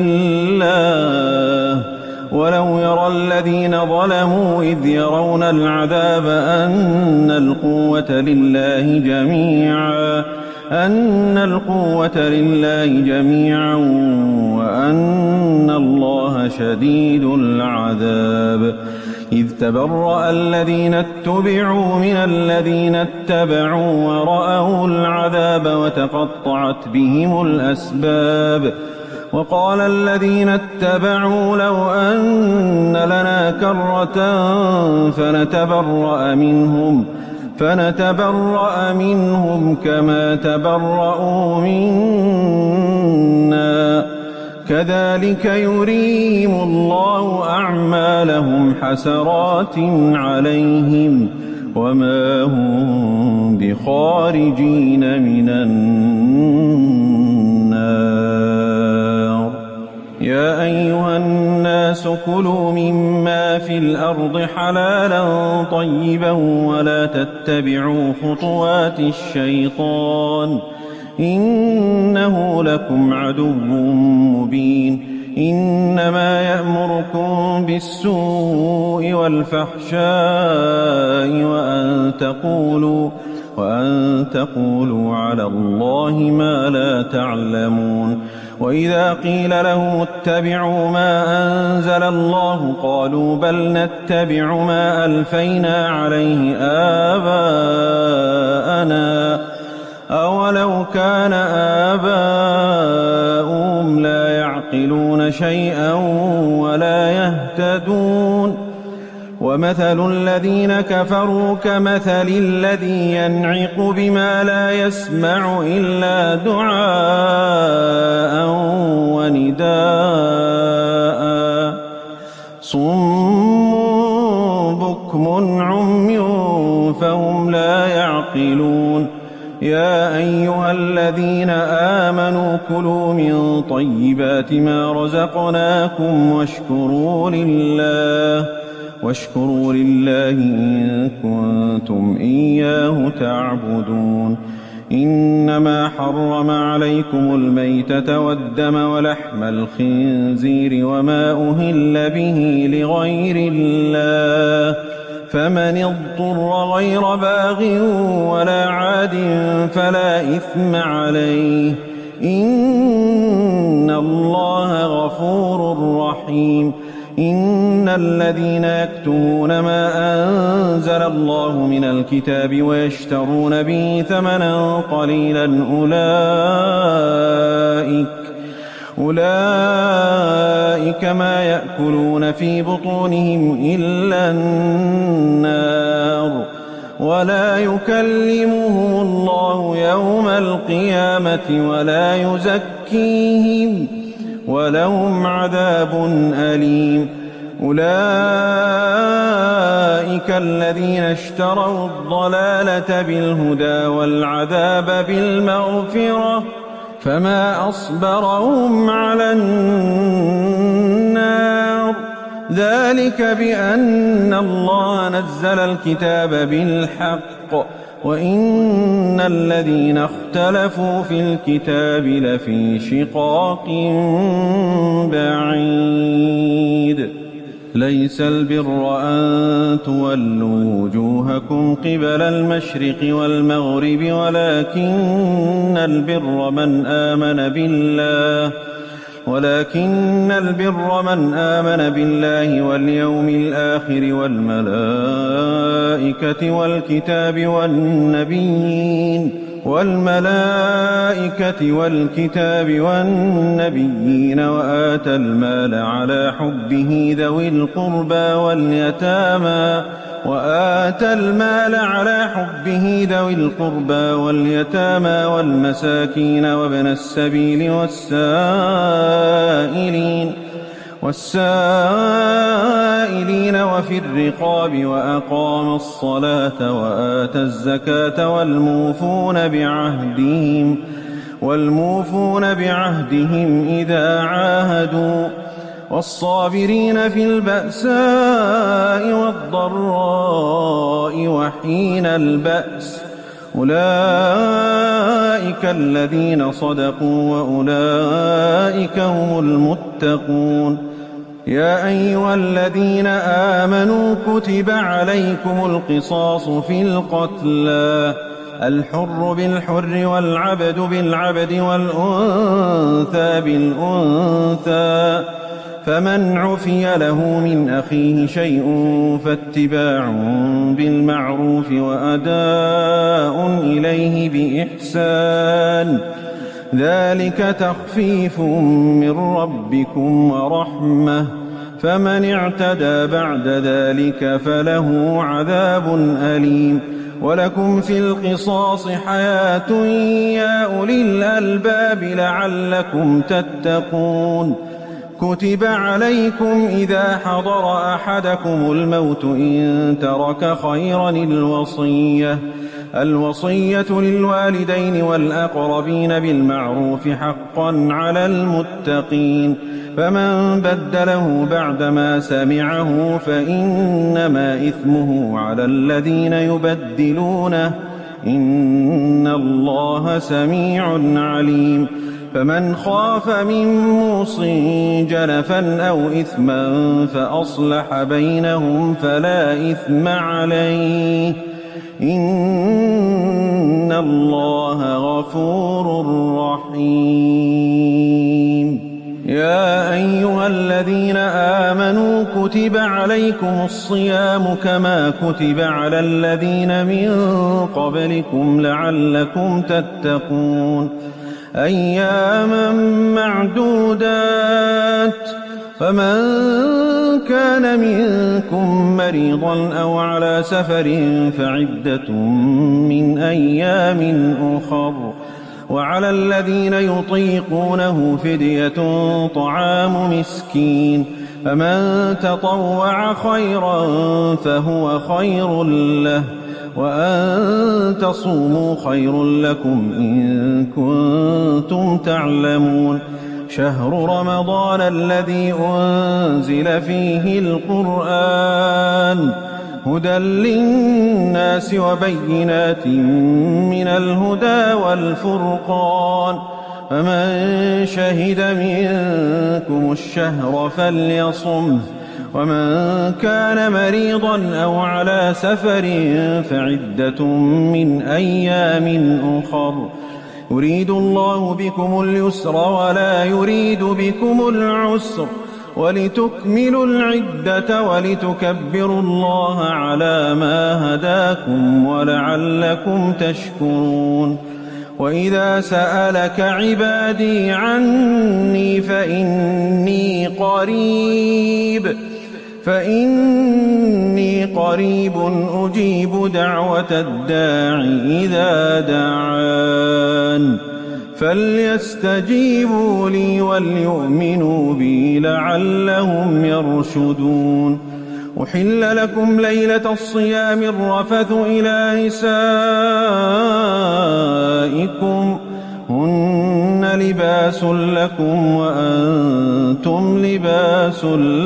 لله ولو يرى الذين ظلموا إذ يرون العذاب أن القوة لله جميعا أن القوة لله جميعا وأن الله شديد العذاب. إذ تبرأ الذين اتبعوا من الذين اتبعوا ورأوا العذاب وتقطعت بهم الأسباب. وقال الذين اتبعوا لو أن لنا كرة فنتبرأ منهم فنتبرأ منهم كما تبرأوا منا كذلك يريهم الله أعمالهم حسرات عليهم وما هم بخارجين من النار. النار. يا أيها الناس كلوا مما في الأرض حلالا طيبا ولا تتبعوا خطوات الشيطان إنه لكم عدو مبين إنما يأمركم بالسوء والفحشاء وأن تقولوا, وأن تقولوا على الله ما لا تعلمون وإذا قيل له اتبعوا ما أنزل الله قالوا بل نتبع ما ألفينا عليه آباءنا أولو كان آباؤهم لا يعقلون شيئا ولا يهتدون ومثل الذين كفروا كمثل الذي ينعق بما لا يسمع إلا دعاء ونداء صم بكم عمي فهم لا يعقلون يا أيها الذين آمنوا كلوا من طيبات ما رزقناكم واشكروا لله واشكروا لله إن كنتم إياه تعبدون إنما حرم عليكم الميتة والدم ولحم الخنزير وما أهل به لغير الله فمن اضطر غير باغ ولا عاد فلا إثم عليه إن الله غفور رحيم إن الذين يكتمون ما أنزل الله من الكتاب ويشترون به ثمنا قليلا أولئك أولئك ما يأكلون في بطونهم إلا النار ولا يكلمهم الله يوم القيامة ولا يزكيهم ولهم عذاب أليم أولئك الذين اشتروا الضلالة بالهدى والعذاب بالمغفرة فما أصبرهم على النار ذلك بأن الله نزل الكتاب بالحق وإن الذين اختلفوا في الكتاب لفي شقاق بعيد ليس البر أن تولوا وجوهكم قبل المشرق والمغرب ولكن البر من آمن بالله ولكن البر من آمن بالله واليوم الآخر والملائكة والكتاب والنبيين والملائكة والكتاب والنبيين وآتى المال على حبه ذوي القربى واليتامى وآتى المال على حبه ذوي القربى واليتامى والمساكين وابن السبيل والسائلين والسائلين وفي الرقاب وأقام الصلاة وآتى الزكاة والموفون بعهدهم والموفون بعهدهم إذا عاهدوا والصابرين في البأساء والضراء وحين البأس أولئك الذين صدقوا وأولئك هم المتقون يا أيها الذين آمنوا كتب عليكم القصاص في القتلى الحر بالحر والعبد بالعبد والأنثى بالأنثى فمن عفي له من أخيه شيء فاتباع بالمعروف وأداء إليه بإحسان ذلك تخفيف من ربكم ورحمة فمن اعتدى بعد ذلك فله عذاب أليم ولكم في القصاص حياة يا أولي الألباب لعلكم تتقون كتب عليكم إذا حضر أحدكم الموت إن ترك خيرا الوصية الوصية للوالدين والأقربين بالمعروف حقا على المتقين فمن بدله بعدما سمعه فإنما إثمه على الذين يبدلونه إن الله سميع عليم فمن خاف من موص جنفا أو إثما فأصلح بينهم فلا إثم عليه إن الله غفور رحيم يا أيها الذين آمنوا كتب عليكم الصيام كما كتب على الذين من قبلكم لعلكم تتقون أياما معدودات فمن كان منكم مريضا أو على سفر فعدة من أيام أخر وعلى الذين يطيقونه فدية طعام مسكين فمن تطوع خيرا فهو خير له وأن تصوموا خير لكم إن كنتم تعلمون شهر رمضان الذي أنزل فيه القرآن هدى للناس وبينات من الهدى والفرقان فمن شهد منكم الشهر فليصمه ومن كان مريضا أو على سفر فعدة من أيام أخر يريد الله بكم اليسر ولا يريد بكم العسر ولتكملوا العدة ولتكبروا الله على ما هداكم ولعلكم تشكرون وإذا سألك عبادي عني فإني قريب فإني قريب أجيب دعوة الداع إذا دعان فليستجيبوا لي وليؤمنوا بي لعلهم يرشدون أحل لكم ليلة الصيام الرفث إلى نسائكم هن لباس لكم وأنتم لباس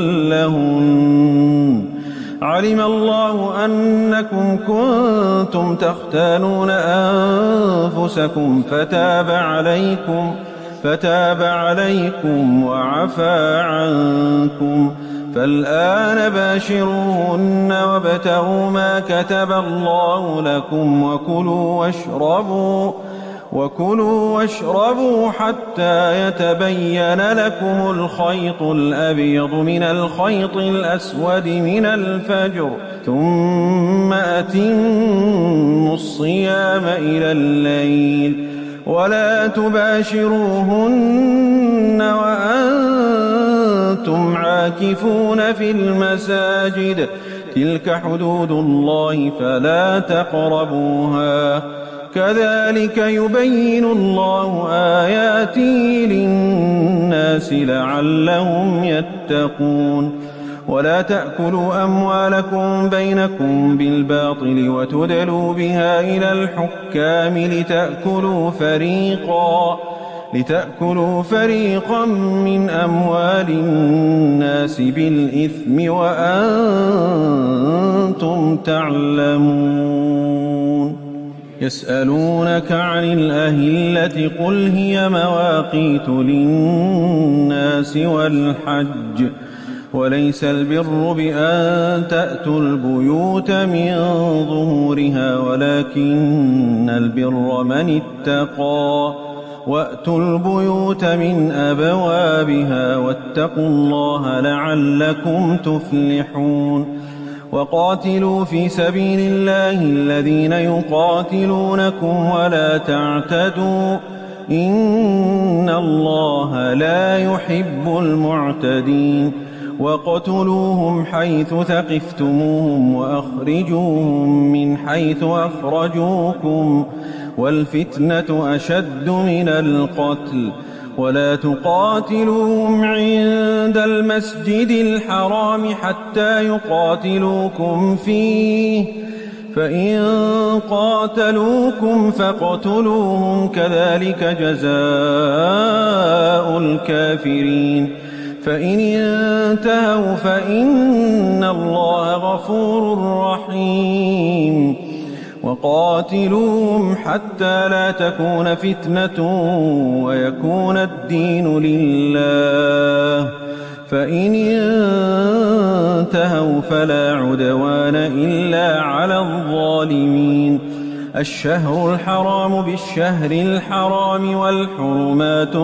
لهن علم الله أنكم كنتم تختانون أنفسكم فتاب عليكم فتاب عليكم وعفى عنكم فالآن باشروهن وابتغوا ما كتب الله لكم وكلوا واشربوا وكلوا واشربوا حتى يتبين لكم الخيط الأبيض من الخيط الأسود من الفجر ثم أتموا الصيام إلى الليل ولا تباشروهن وأنتم عاكفون في المساجد تلك حدود الله فلا تقربوها كذلك يبين الله آياته للناس لعلهم يتقون ولا تأكلوا أموالكم بينكم بالباطل وتدلوا بها إلى الحكام لتأكلوا فريقا لتأكلوا فريقا من أموال الناس بالإثم وأنتم تعلمون يسألونك عن الأهلة قل هي مواقيت للناس والحج وليس البر بأن تأتوا البيوت من ظهورها ولكن البر من اتقى وأتوا البيوت من أبوابها واتقوا الله لعلكم تفلحون وقاتلوا في سبيل الله الذين يقاتلونكم ولا تعتدوا إن الله لا يحب المعتدين وقتلوهم حيث ثقفتموهم وأخرجوهم من حيث أخرجوكم والفتنة أشد من القتل ولا تقاتلوهم عند المسجد الحرام حتى يقاتلوكم فيه فإن قاتلوكم فاقتلوهم كذلك جزاء الكافرين فإن انتهوا فإن الله غفور رحيم وقاتلوهم حتى لا تكون فتنة ويكون الدين لله فإن انتهوا فلا عدوان إلا على الظالمين الشهر الحرام بالشهر الحرام والحرمات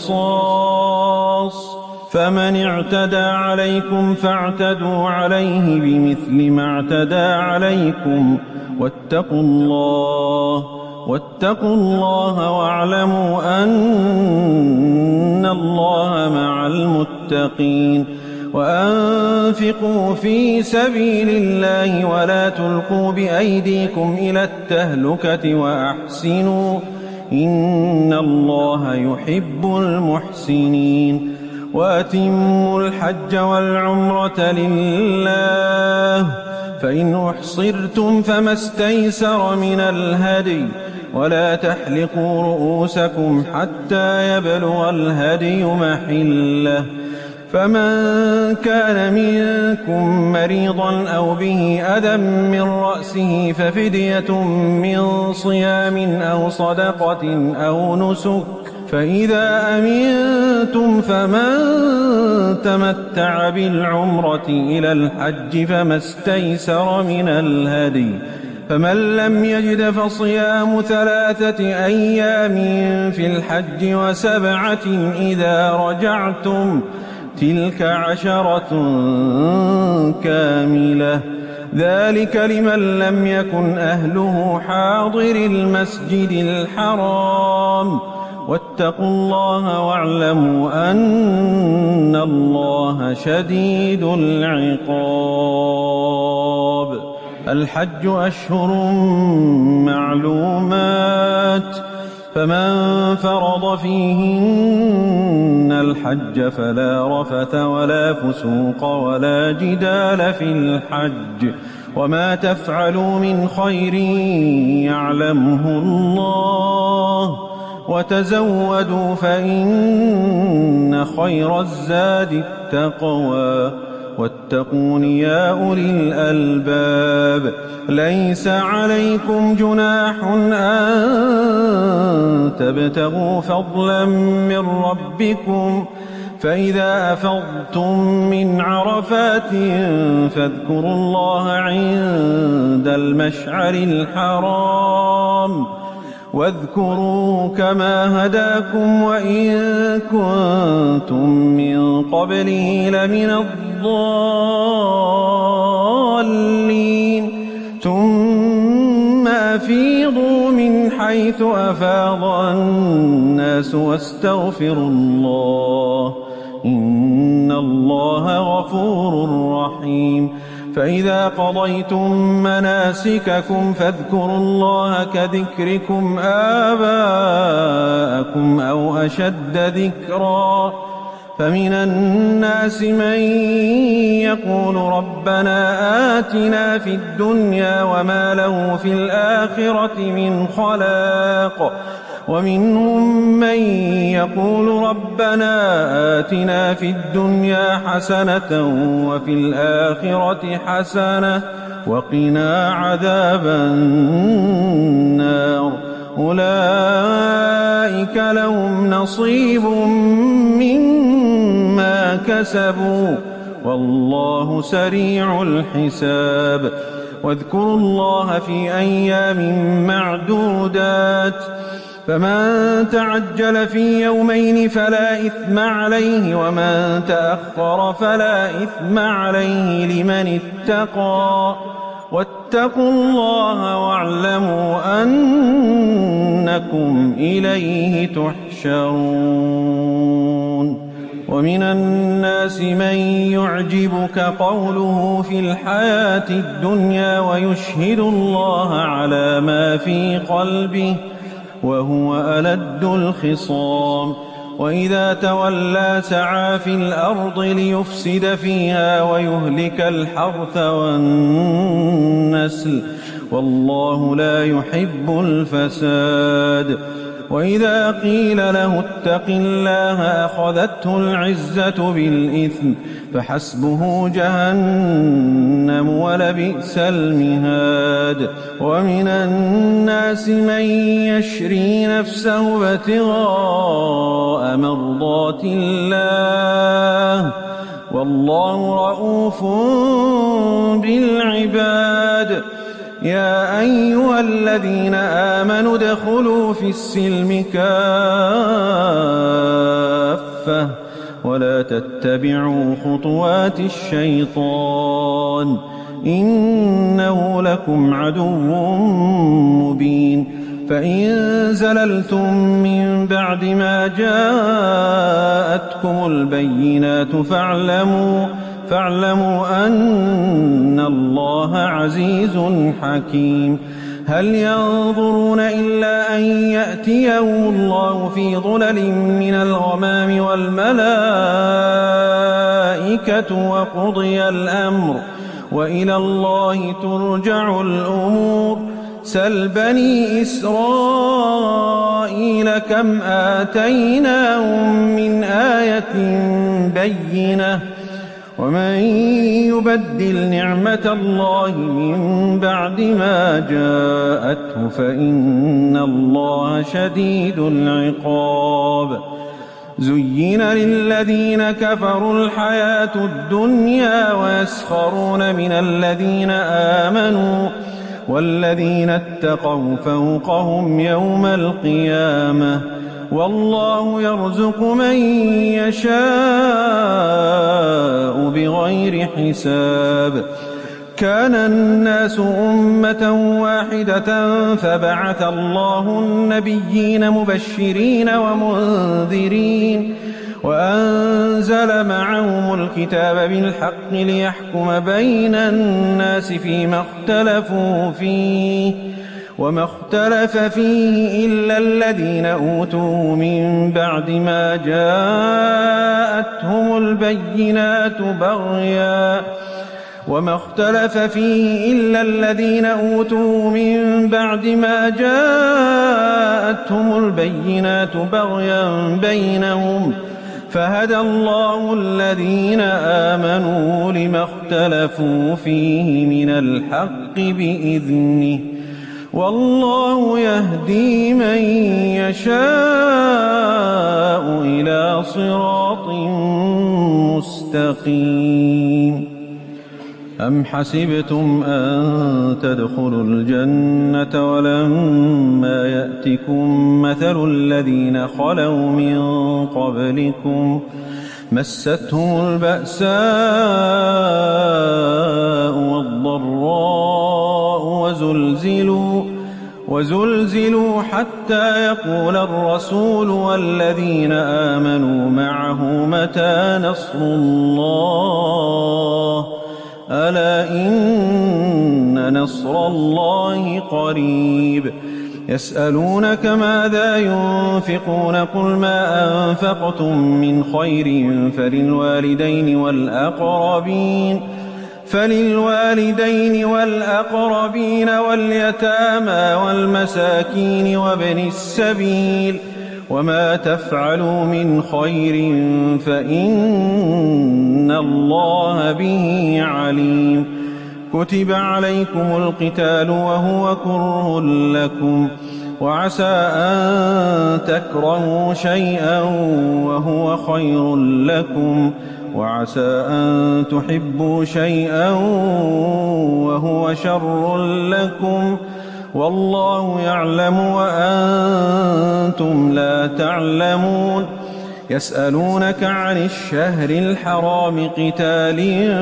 قصاص فمن اعتدى عليكم فاعتدوا عليه بمثل ما اعتدى عليكم واتقوا الله واتقوا الله واعلموا أن الله مع المتقين وأنفقوا في سبيل الله ولا تلقوا بأيديكم إلى التهلكة وأحسنوا إن الله يحب المحسنين وأتموا الحج والعمرة لله فإن أحصرتم فما استيسر من الهدي ولا تحلقوا رؤوسكم حتى يبلغ الهدي محله فمن كان منكم مريضا أو به أذى من رأسه ففدية من صيام أو صدقة أو نسك فإذا أمنتم فمن تمتع بالعمرة إلى الحج فما استيسر من الهدي فمن لم يجد فصيام ثلاثة أيام في الحج وسبعة إذا رجعتم تلك عشرة كاملة ذلك لمن لم يكن أهله حاضر المسجد الحرام واتقوا الله واعلموا أن الله شديد العقاب الحج أشهر معلومات فمن فرض فيهن الحج فلا رفث ولا فسوق ولا جدال في الحج وما تفعلوا من خير يعلمه الله وتزودوا فإن خير الزاد التقوى واتقون يا أولي الألباب ليس عليكم جناح أن تبتغوا فضلا من ربكم فإذا أفضتم من عرفات فاذكروا الله عند المشعر الحرام واذكروا كما هداكم وإن كنتم من قبله لمن الضالين ثم أفيضوا من حيث أفاض الناس واستغفروا الله إن الله غفور رحيم فإذا قضيتم مناسككم فاذكروا الله كذكركم آباءكم أو أشد ذكرا فمن الناس من يقول ربنا آتنا في الدنيا وما له في الآخرة من خلاق ومنهم من يقول ربنا آتنا في الدنيا حسنة وفي الآخرة حسنة وقنا عذاب النار أولئك لهم نصيب مما كسبوا والله سريع الحساب واذكروا الله في أيام معدودات فمن تعجل في يومين فلا إثم عليه ومن تأخر فلا إثم عليه لمن اتقى واتقوا الله واعلموا أنكم إليه تحشرون ومن الناس من يعجبك قوله في الحياة الدنيا ويشهد الله على ما في قلبه وهو ألد الخصام وإذا تولى سعى في الأرض ليفسد فيها ويهلك الحرث والنسل والله لا يحب الفساد. وإذا قيل له اتق الله أخذته العزة بالإثم فحسبه جهنم ولبئس المهاد. ومن الناس من يشري نفسه ابتغاء مرضات الله والله رؤوف بالعباد. يا أيها الذين آمنوا ادخلوا في السلم كافة ولا تتبعوا خطوات الشيطان إنه لكم عدو مبين. فإن زللتم من بعد ما جاءتكم البينات فاعلموا فاعلموا أن الله عزيز حكيم. هل ينظرون إلا أن يأتيهم الله في ظلل من الغمام والملائكة وقضي الأمر وإلى الله ترجع الأمور. سل بني إسرائيل كم آتيناهم من آية بينة ومن يبدل نعمة الله من بعد ما جاءته فإن الله شديد العقاب. زين للذين كفروا الحياة الدنيا ويسخرون من الذين آمنوا والذين اتقوا فوقهم يوم القيامة والله يرزق من يشاء بغير حساب. كان الناس أمة واحدة فبعث الله النبيين مبشرين ومنذرين وأنزل معهم الكتاب بالحق ليحكم بين الناس فيما اختلفوا فيه وما اختلف فيه إلا الذين أوتوه من بعد ما جاءتهم البينات بغيا وما اختلف فيه إلا الذين أوتوه من بعد ما جاءتهم البينات بغيا بينهم فهدى الله الذين آمنوا لما اختلفوا فيه من الحق بإذنه والله يهدي من يشاء إلى صراط مستقيم. أم حسبتم أن تدخلوا الجنة ولما يأتكم مثل الذين خلوا من قبلكم مستهم البأساء والضراء وزلزلوا وزلزلوا حتى يقول الرسول والذين آمنوا معه متى نصر الله ألا إن نصر الله قريب. يسألونك ماذا ينفقون قل ما أنفقتم من خير فللوالدين والأقربين فللوالدين والأقربين واليتامى والمساكين وابن السبيل وما تفعلوا من خير فإن الله به عليم. كتب عليكم القتال وهو كره لكم وعسى أن تكرهوا شيئا وهو خير لكم وعسى أن تحبوا شيئا وهو شر لكم والله يعلم وأنتم لا تعلمون. يسألونك عن الشهر الحرام قتال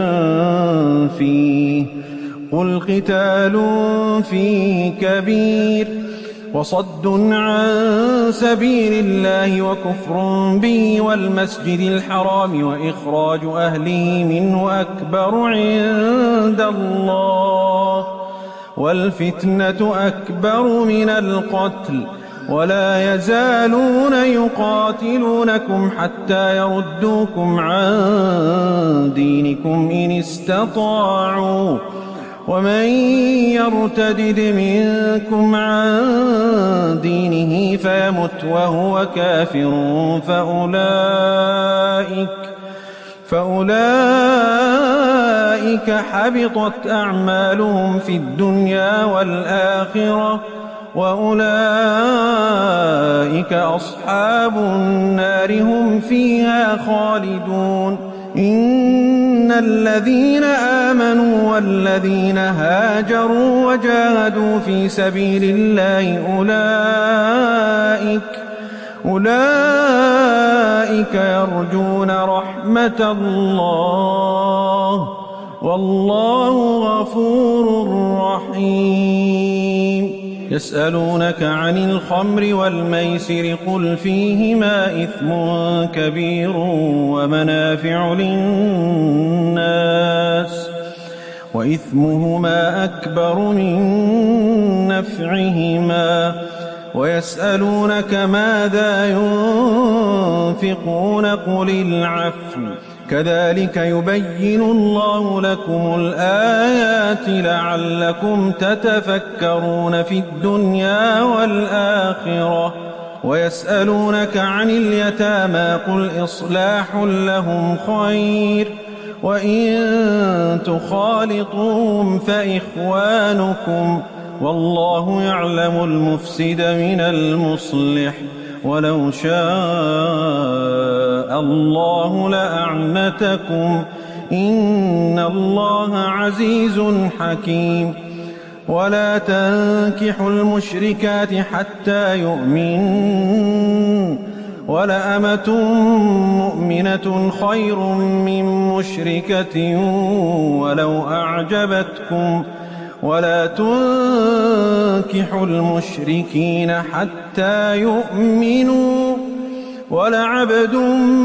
فيه قل قتال فيه كبير وصد عن سبيل الله وكفر به والمسجد الحرام وإخراج أهله منه أكبر عند الله والفتنة أكبر من القتل ولا يزالون يقاتلونكم حتى يردوكم عن دينكم إن استطاعوا ومن يرتدد منكم عن دينه فيمت وهو كافر فأولئك فأولئك حبطت أعمالهم في الدنيا والآخرة وأولئك أصحاب النار هم فيها خالدون إن الذين آمنوا والذين هاجروا وجاهدوا في سبيل الله أولئك أولئك يرجون رحمة الله والله غفور رحيم يسألونك عن الخمر والميسر قل فيهما إثم كبير ومنافع للناس وإثمهما أكبر من نفعهما ويسألونك ماذا ينفقون قل العفو كذلك يبين الله لكم الآيات لعلكم تتفكرون في الدنيا والآخرة ويسألونك عن اليتامى قل إصلاح لهم خير وإن تخالطوهم فإخوانكم والله يعلم المفسد من المصلح ولو شاء الله لأعنتكم إن الله عزيز حكيم ولا تنكحوا المشركات حتى يؤمنوا ولأمة مؤمنة خير من مشركة ولو أعجبتكم ولا تنكحوا المشركين حتى يؤمنوا ولعبد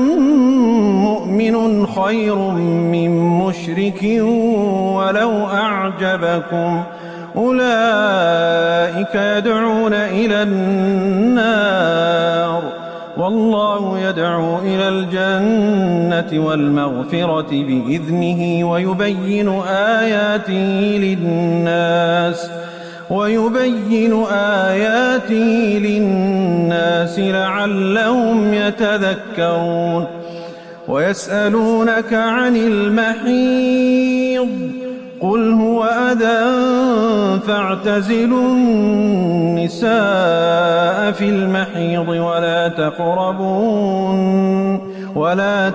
مؤمن خير من مشرك ولو أعجبكم أولئك يدعون إلى النار والله يدعو إلى الجنة والمغفرة بإذنه ويبين آياته للناس ويبين آياته للناس لعلهم يتذكرون ويسألونك عن المحيض قل هو أذى فاعتزلوا النساء في المحيض ولا تقربون ولا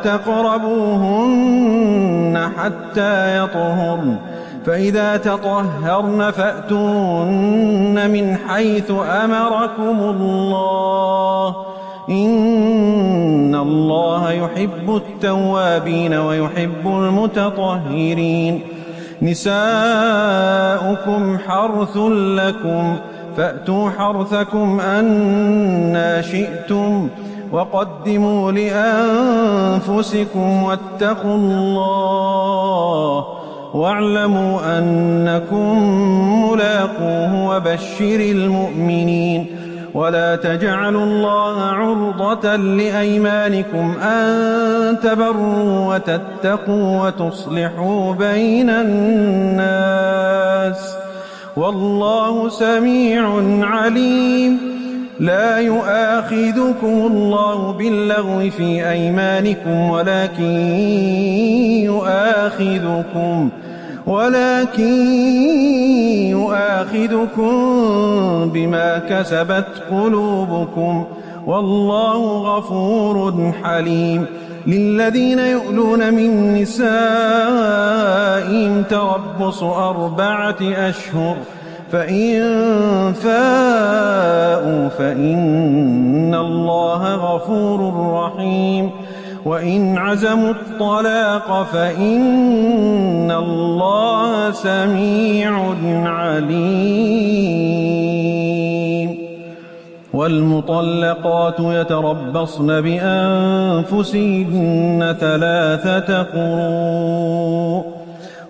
تقربوهن حتى يطهرن فإذا تطهرن فأتوهن من حيث أمركم الله إن الله يحب التوابين ويحب المتطهرين نساؤكم حرث لكم فأتوا حرثكم أنى شئتم وقدموا لأنفسكم واتقوا الله واعلموا أنكم ملاقوه وبشر المؤمنين ولا تجعلوا الله عرضة لأيمانكم أن تبروا وتتقوا وتصلحوا بين الناس والله سميع عليم لا يؤاخذكم الله باللغو في أيمانكم ولكن يؤاخذكم ولكن يؤاخذكم بما كسبت قلوبكم والله غفور حليم للذين يؤلون من نسائهم تربص أربعة أشهر فإن فاءوا فإن الله غفور رحيم وإن عزموا الطلاق فإن الله سميع عليم والمطلقات يتربصن بأنفسهن ثلاثة قروء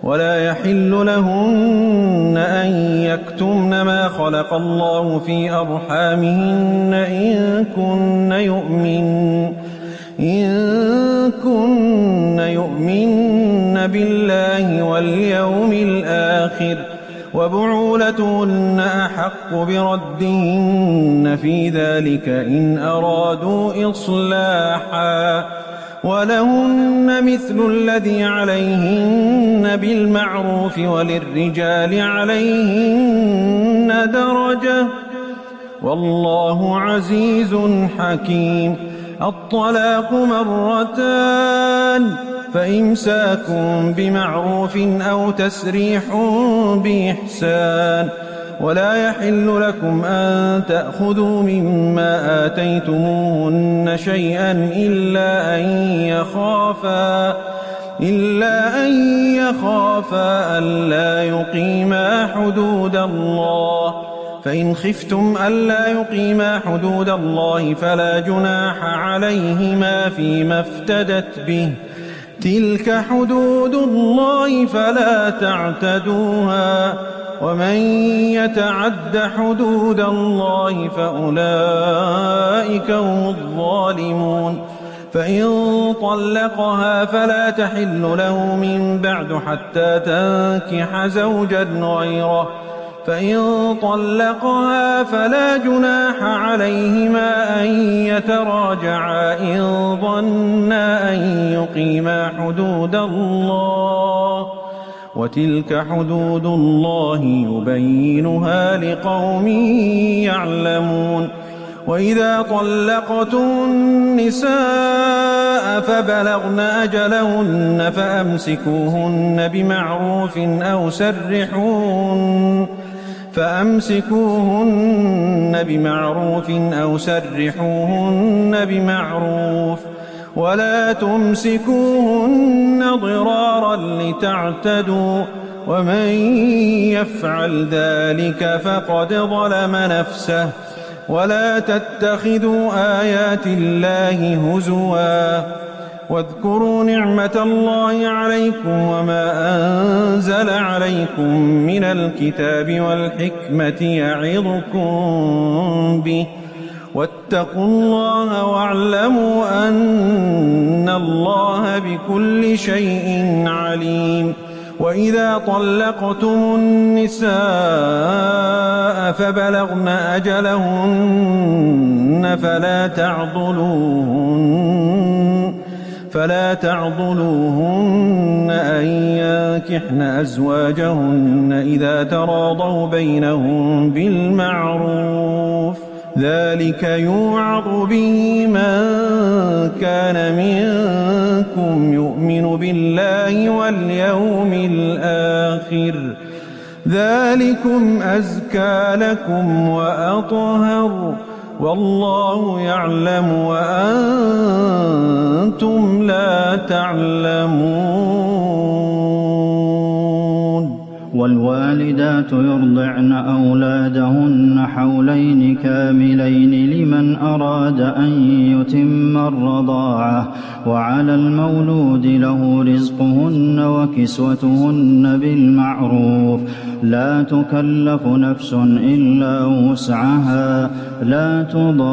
ولا يحل لهن أن يكتمن ما خلق الله في أرحامهن إن كن يؤمن إن كن يؤمن بالله واليوم الآخر وبعولتهن أحق بردهن في ذلك إن أرادوا إصلاحا ولهن مثل الذي عليهن بالمعروف وللرجال عليهن درجة والله عزيز حكيم. الطلاق مرتان فإمساك بمعروف أو تسريح بإحسان ولا يحل لكم أن تأخذوا مما آتيتموهن شيئا إلا أن يخافا إلا أن يخافا ألا يقيما حدود الله فإن خفتم ألا يقيما حدود الله فلا جناح عليهما فيما افتدت به تلك حدود الله فلا تعتدوها ومن يتعد حدود الله فأولئك هم الظالمون. فإن طلقها فلا تحل له من بعد حتى تنكح زوجا غيره فإن طلقها فلا جناح عليهما أن يتراجعا إن ظنا أن يقيما حدود الله وتلك حدود الله يبينها لقوم يعلمون. وإذا طلقتم النساء فبلغن أجلهن فأمسكوهن بمعروف أو سرحوهن فأمسكوهن بمعروف أو سرحوهن بمعروف ولا تمسكوهن ضرارا لتعتدوا ومن يفعل ذلك فقد ظلم نفسه. ولا تتخذوا آيات الله هزوا واذكروا نعمة الله عليكم وما أنزل عليكم من الكتاب والحكمة يعظكم به واتقوا الله واعلموا أن الله بكل شيء عليم. وإذا طلقتم النساء فبلغن أجلهن فلا تعضلوهن فلا تعضلوهن أن ينكحن أزواجهن إذا تراضوا بينهم بالمعروف ذلك يوعظ به من كان منكم يؤمن بالله واليوم الآخر ذلكم أزكى لكم وأطهر والله يعلم وأنتم لا تعلمون. والوالدات يرضعن أولادهن حولين كاملين لمن أراد أن يتم الرضاعة وعلى المولود له رزقهن وكسوتهن بالمعروف لا تكلف نفس إلا وسعها لا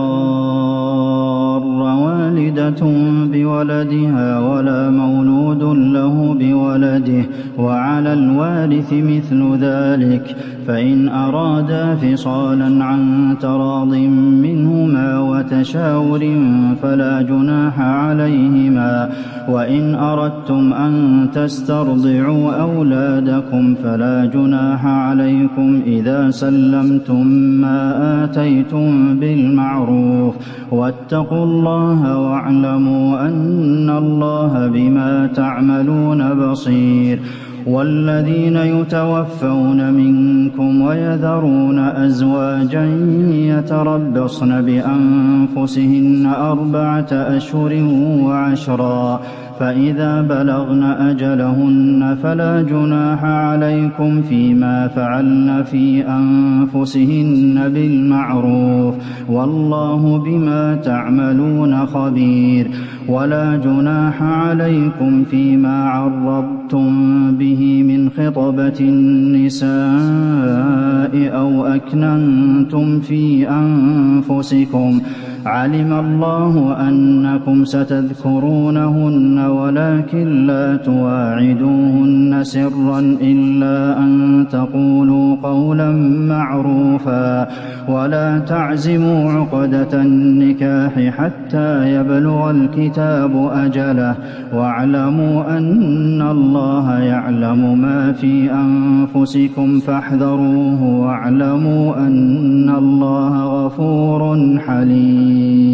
تضار والدة بولدها ولا مولود له بولده وعلى الوارث مثل ذلك فإن أرادا فصالا عن تراض منهما وتشاور فلا جناح عليهما. وإن أردتم أن تسترضعوا أولادكم فلا جناح عليكم إذا سلمتم ما آتيتم بالمعروف واتقوا الله واعلموا أن الله بما تعملون بصير. والذين يتوفون منكم ويذرون أزواجا يتربصن بأنفسهن أربعة أشهر وعشرا فإذا بلغن أجلهن فلا جناح عليكم فيما فعلن في أنفسهن بالمعروف والله بما تعملون خبير ولا جناح عليكم فيما عرضتم به من خطبة النساء أو أكننتم في أنفسكم علم الله أنكم ستذكرونهن ولكن لا تواعدوهن سرا إلا أن تقولوا قولا معروفا ولا تعزموا عقدة النكاح حتى يبلغ الكتاب أجله واعلموا أن الله يعلم ما في أنفسكم فاحذروه واعلموا أن الله غفور حليم.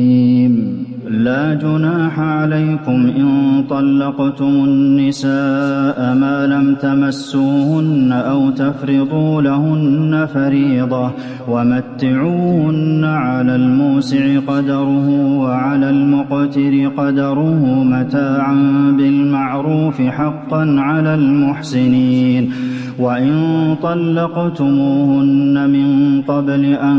لا جناح عليكم إن طلقتم النساء ما لم تمسوهن أو تفرضوا لهن فريضة ومتعوهن على الموسع قدره وعلى المقتر قدره متاعا بالمعروف حقا على المحسنين. وإن طلقتموهن من قبل أن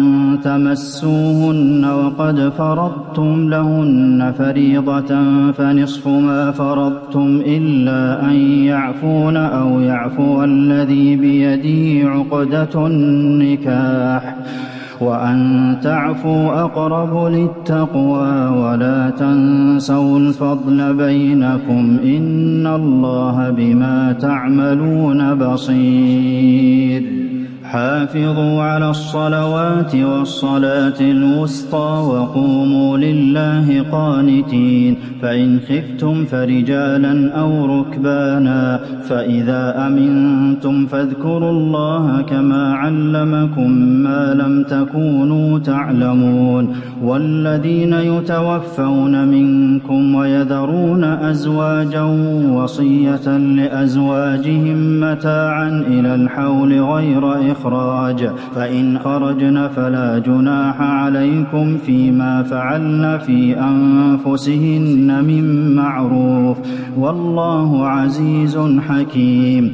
تمسوهن وقد فرضتم لهن فريضة فنصف ما فرضتم إلا أن يعفون أو يعفو الذي بيده عقدة النكاح وأن تعفوا أقرب للتقوى ولا تنسوا الفضل بينكم إن الله بما تعملون بصير. حافظوا على الصلوات والصلاة الوسطى وقوموا لله قانتين فإن خفتم فرجالا أو ركبانا فإذا أمنتم فاذكروا الله كما علمكم ما لم تكونوا تعلمون. والذين يتوفون منكم ويذرون أزواجا وصية لأزواجهم متاعا إلى الحول غير إخراج فإن خرجن فلا جناح عليكم فيما فعلن في أنفسهن من معروف والله عزيز حكيم.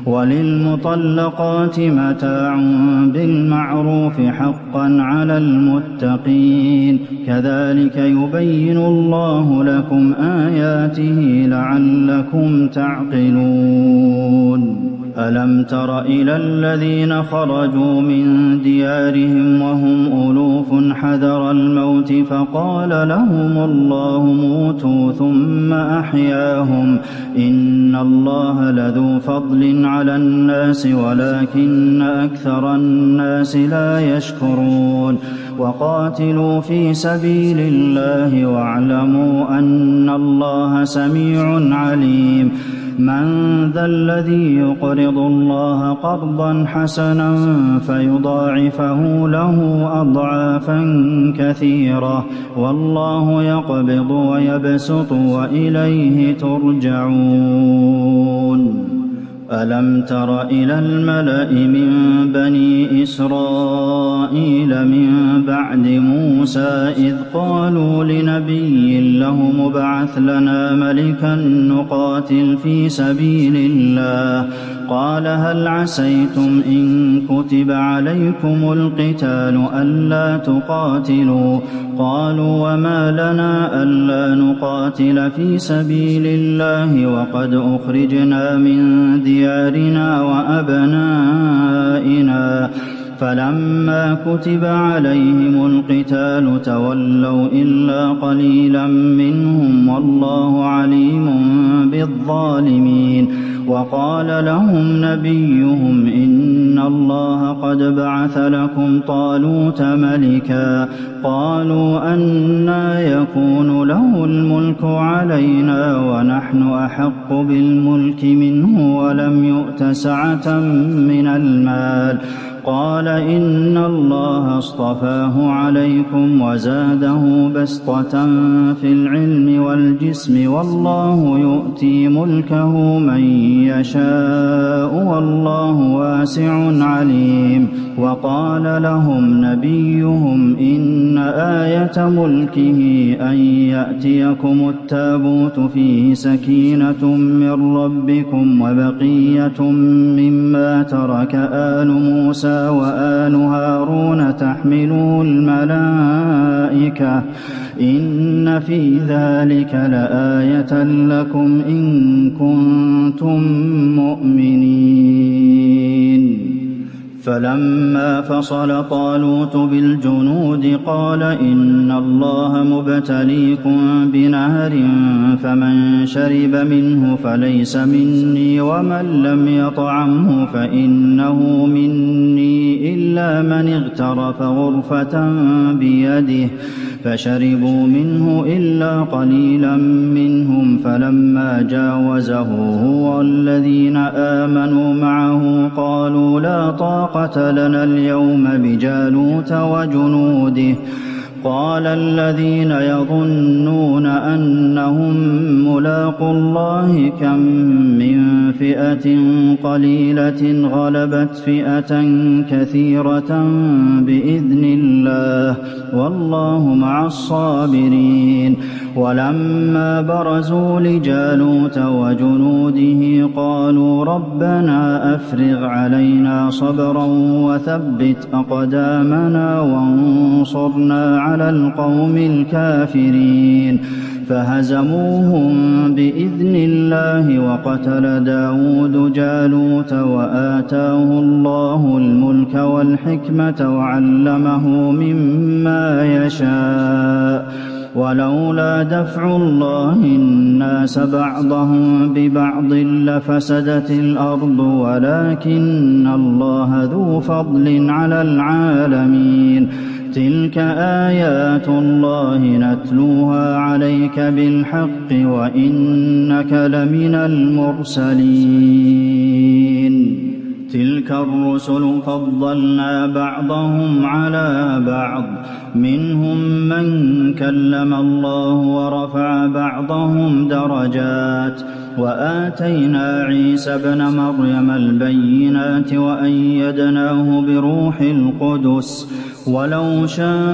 وللمطلقات متاع بالمعروف حقا على المتقين كذلك يبين الله لكم آياته لعلكم تعقلون. ألم تر إلى الذين خرجوا من ديارهم وهم ألوف حذر الموت فقال لهم الله موتوا ثم أحياهم إن الله لذو فضل على الناس ولكن أكثر الناس لا يشكرون. وقاتلوا في سبيل الله واعلموا أن الله سميع عليم. من ذا الذي يقرض الله قرضا حسنا فيضاعفه له أضعافا كثيرة والله يقبض ويبسط وإليه ترجعون. ألم تر إلى الملأ من بني إسرائيل من بعد موسى إذ قالوا لنبي له ابعث لنا ملكا نقاتل في سبيل الله قال هل عسيتم إن كتب عليكم القتال ألا تقاتلوا قالوا وما لنا ألا نقاتل في سبيل الله وقد أخرجنا من ديارنا وأبنائنا فلما كتب عليهم القتال تولوا إلا قليلا منهم والله عليم بالظالمين. وقال لهم نبيهم إن الله قد بعث لكم طالوت ملكا قالوا أنى يكون له الملك علينا ونحن أحق بالملك منه ولم يؤت سعة من المال قال إن الله اصطفاه عليكم وزاده بسطة في العلم والجسم والله يؤتي ملكه من يشاء والله واسع عليم. وقال لهم نبيهم إن آية ملكه أن يأتيكم التابوت فيه سكينة من ربكم وبقية مما ترك آل موسى وآل هارون تحمله الملائكة إن في ذلك لآية لكم إن كنتم مؤمنين. فلما فصل طالوت بالجنود قال إن الله مبتليكم بنهر فمن شرب منه فليس مني ومن لم يطعمه فإنه مني إلا من اغترف غرفة بيده فشربوا منه إلا قليلا منهم فلما جاوزه هو والذين آمنوا معه قالوا لا طاقة لنا اليوم بجالوت وجنوده. قال الذين يظنون أنهم ملاقو الله كم من فئة قليلة غلبت فئة كثيرة بإذن الله والله مع الصابرين. ولما برزوا لجالوت وجنوده قالوا ربنا أفرغ علينا صبرا وثبت أقدامنا وانصرنا على القوم الكافرين. فهزموهم بإذن الله وقتل داود جالوت وآتاه الله الملك والحكمة وعلمه مما يشاء ولولا دفع الله الناس بعضهم ببعض لفسدت الأرض ولكن الله ذو فضل على العالمين. تلك آيات الله نتلوها عليك بالحق وإنك لمن المرسلين. تلك الرسل فضلنا بعضهم على بعض منهم من كلم الله ورفع بعضهم درجات وآتينا عيسى ابن مريم البينات وأيدناه بروح القدس ولو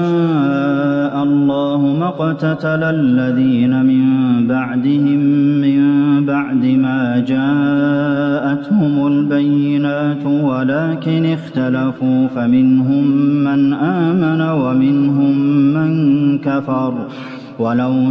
شاء الله ما اقتتل الذين من بعدهم من بعد ما جاءتهم البينات ولكن اختلفوا فمنهم من آمن ومنهم من كفر ولو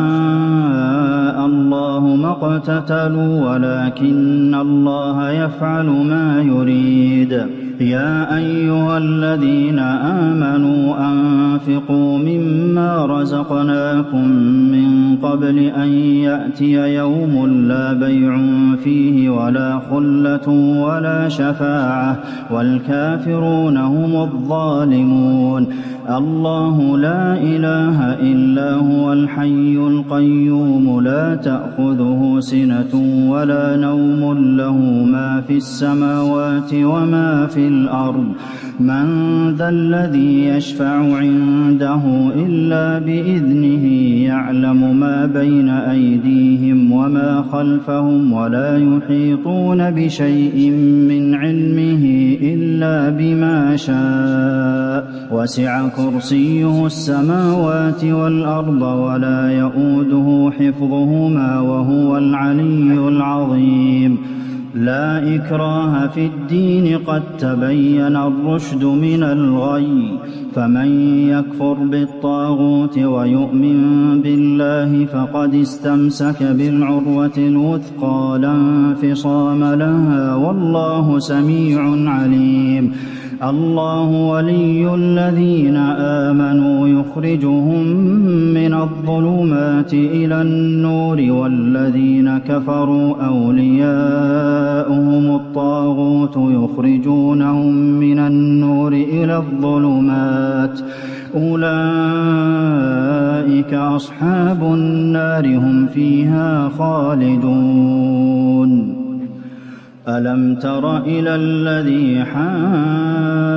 شاء الله ما اقتتلوا ولكن الله يفعل ما يريد. يا أيها الذين آمنوا أنفقوا مما رزقناكم من قبل أن يأتي يوم لا بيع فيه ولا خلة ولا شفاعة والكافرون هم الظالمون. الله لا إله إلا هو الحي القيوم لا تأخذه سنة ولا نوم له ما في السماوات وما في الأرض. من ذا الذي يشفع عنده إلا بإذنه يعلم ما بين أيديهم وما خلفهم ولا يحيطون بشيء من علمه إلا بما شاء وسع كرسيه السماوات والأرض ولا يؤوده حفظهما وهو العلي العظيم. لا إكراه في الدين قد تبين الرشد من الغي فمن يكفر بالطاغوت ويؤمن بالله فقد استمسك بالعروة الوثقى لا انفصام لها والله سميع عليم. الله ولي الذين آمنوا يخرجهم من الظلمات إلى النور والذين كفروا أولياؤهم الطاغوت يخرجونهم من النور إلى الظلمات أولئك أصحاب النار هم فيها خالدون. ألم تر إلى الذي حاج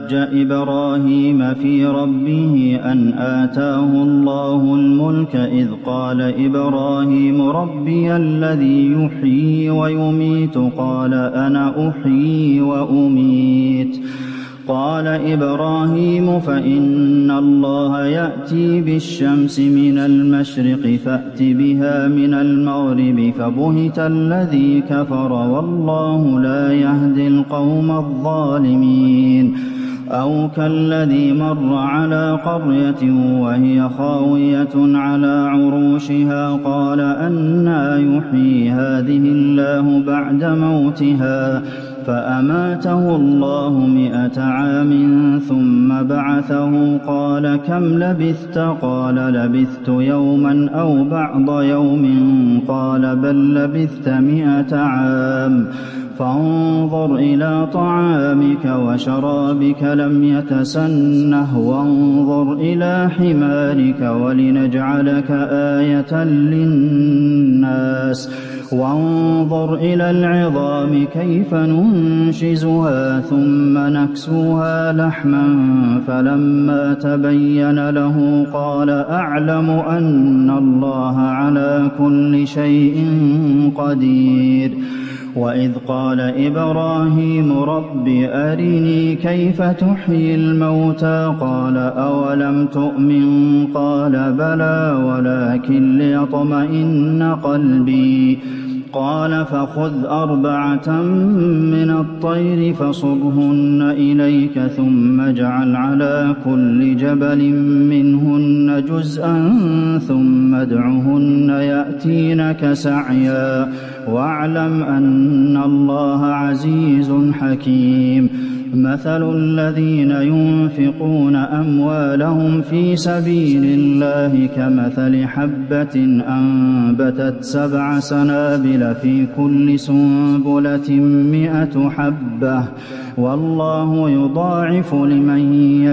حَاجَّ إِبْرَاهِيمَ فِي رَبِّهِ أَنْ آتَاهُ اللَّهُ الْمُلْكَ إِذْ قَالَ إِبْرَاهِيمُ رَبِّيَ الَّذِي يُحْيِي وَيُمِيتُ قَالَ أَنَا أُحْيِي وَأُمِيتُ قال إبراهيم فإن الله يأتي بالشمس من المشرق فأت بها من المغرب فبهت الذي كفر والله لا يهدي القوم الظالمين أو كالذي مر على قرية وهي خاوية على عروشها قال أنى يحيي هذه الله بعد موتها فأماته الله مئة عام ثم بعثه قال كم لبثت قال لبثت يوما أو بعض يوم قال بل لبثت مئة عام فانظر إلى طعامك وشرابك لم يتسنه وانظر إلى حمارك ولنجعلك آية للناس وانظر إلى العظام كيف ننشزها ثم نكسوها لحما فلما تبين له قال أعلم أن الله على كل شيء قدير وإذ قال إبراهيم رب أرني كيف تحيي الموتى قال أولم تؤمن قال بلى ولكن ليطمئن قلبي قال فخذ أربعة من الطير فصرهن إليك ثم اجعل على كل جبل منهن جزءا ثم ادعهن يأتينك سعيا واعلم أن الله عزيز حكيم مثل الذين ينفقون أموالهم في سبيل الله كمثل حبة أنبتت سبع سنابل في كل سنبلة مئة حبة والله يضاعف لمن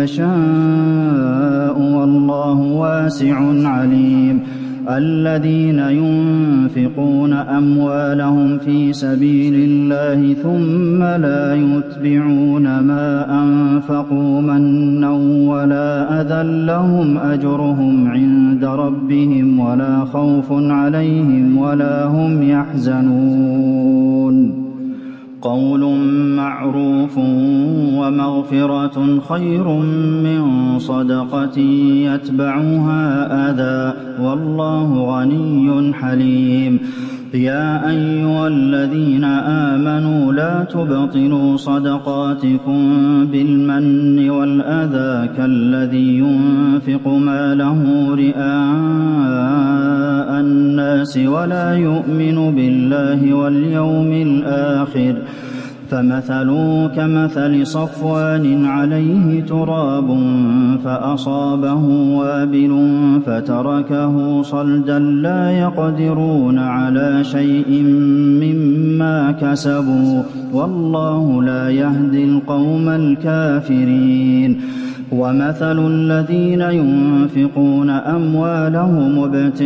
يشاء والله واسع عليم الذين ينفقون أموالهم في سبيل الله ثم لا يتبعون ما أنفقوا منا ولا أذى لهم أجرهم عند ربهم ولا خوف عليهم ولا هم يحزنون قول معروف ومغفرة خير من صدقة يتبعها أذى والله غني حليم يا أيها الذين آمنوا لا تبطلوا صدقاتكم بالمن والأذى كالذي ينفق ماله رئاء الناس ولا يؤمن بالله واليوم الآخر فمثلوا كمثل صفوان عليه تراب فأصابه وابل فتركه صلدا لا يقدرون على شيء مما كسبوا والله لا يهدي القوم الكافرين ومثل الذين ينفقون أموالهم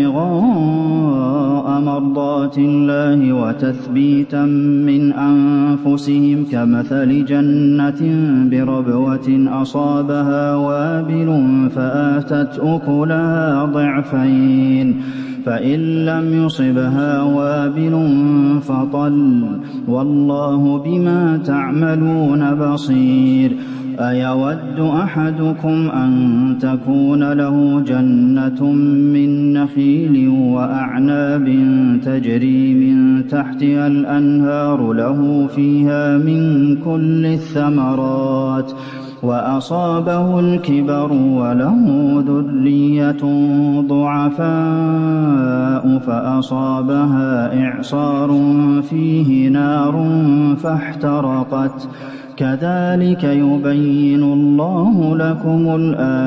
ابتغاء مرضات الله وتثبيتا من أنفسهم كمثل جنة بربوة أصابها وابل فآتت أكلها ضعفين فإن لم يصبها وابل فطل والله بما تعملون بصير أيود أحدكم أن تكون له جنة من نخيل وأعناب تجري من تحتها الأنهار له فيها من كل الثمرات وأصابه الكبر وله ذرية ضعفاء فأصابها إعصار فيه نار فاحترقت كذلك يبين الله لكم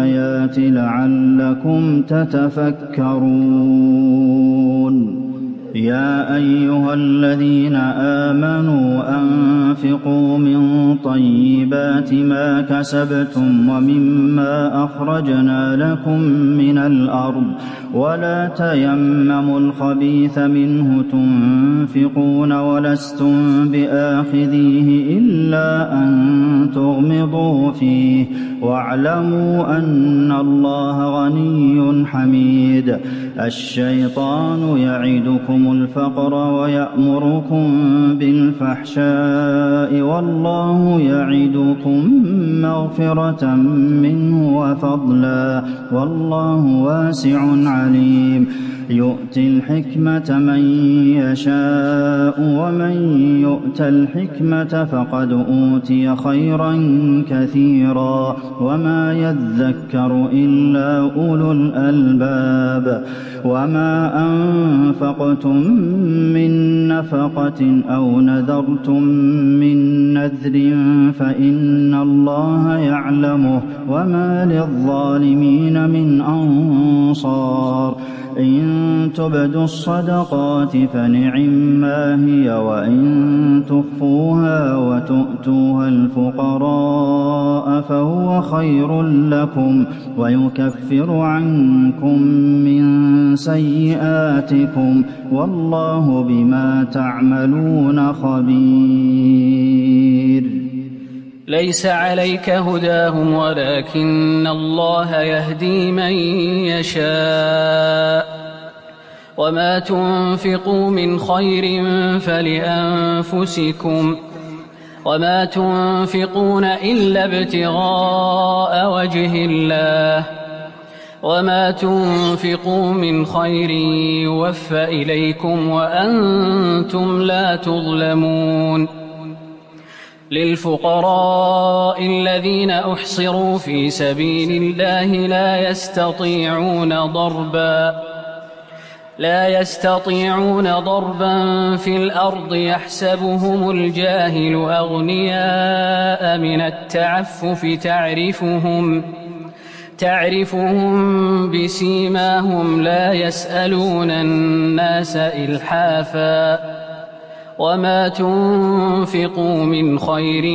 الآيات لعلكم تتفكرون يا أيها الذين آمنوا أنفقوا من طيبات ما كسبتم ومما أخرجنا لكم من الأرض ولا تيمموا الخبيث منه تنفقون ولستم بآخذيه إلا أن تغمضوا فيه واعلموا أن الله غني حميد. الشيطان يعدكم الفقر ويأمركم بالفحشاء والله يعدكم مغفرة منه وفضلا والله واسع عليم. يؤتي الحكمة من يشاء ومن يؤت الحكمة فقد أوتي خيرا كثيرا وما يذكر إلا أولو الألباب. وما أنفقتم من نفقة أو نذرتم من نذر فإن الله يعلمه وما للظالمين من أنصار. إن تبدوا الصدقات فنعما هي وإن تخفوها وتؤتوها الفقراء فهو خير لكم ويكفر عنكم من سيئاتكم والله بما تعملون خبير. ليس عليك هداهم ولكن الله يهدي من يشاء وما تنفقوا من خير فلأنفسكم وما تنفقون إلا ابتغاء وجه الله وما تنفقوا من خير يوفى إليكم وأنتم لا تظلمون. للفقراء الذين أحصروا في سبيل الله لا يستطيعون ضربا لا يستطيعون ضربا في الأرض يحسبهم الجاهل أغنياء من التعفف تعرفهم تعرفهم بسيماهم لا يسألون الناس إلحافا وما تنفقوا من خير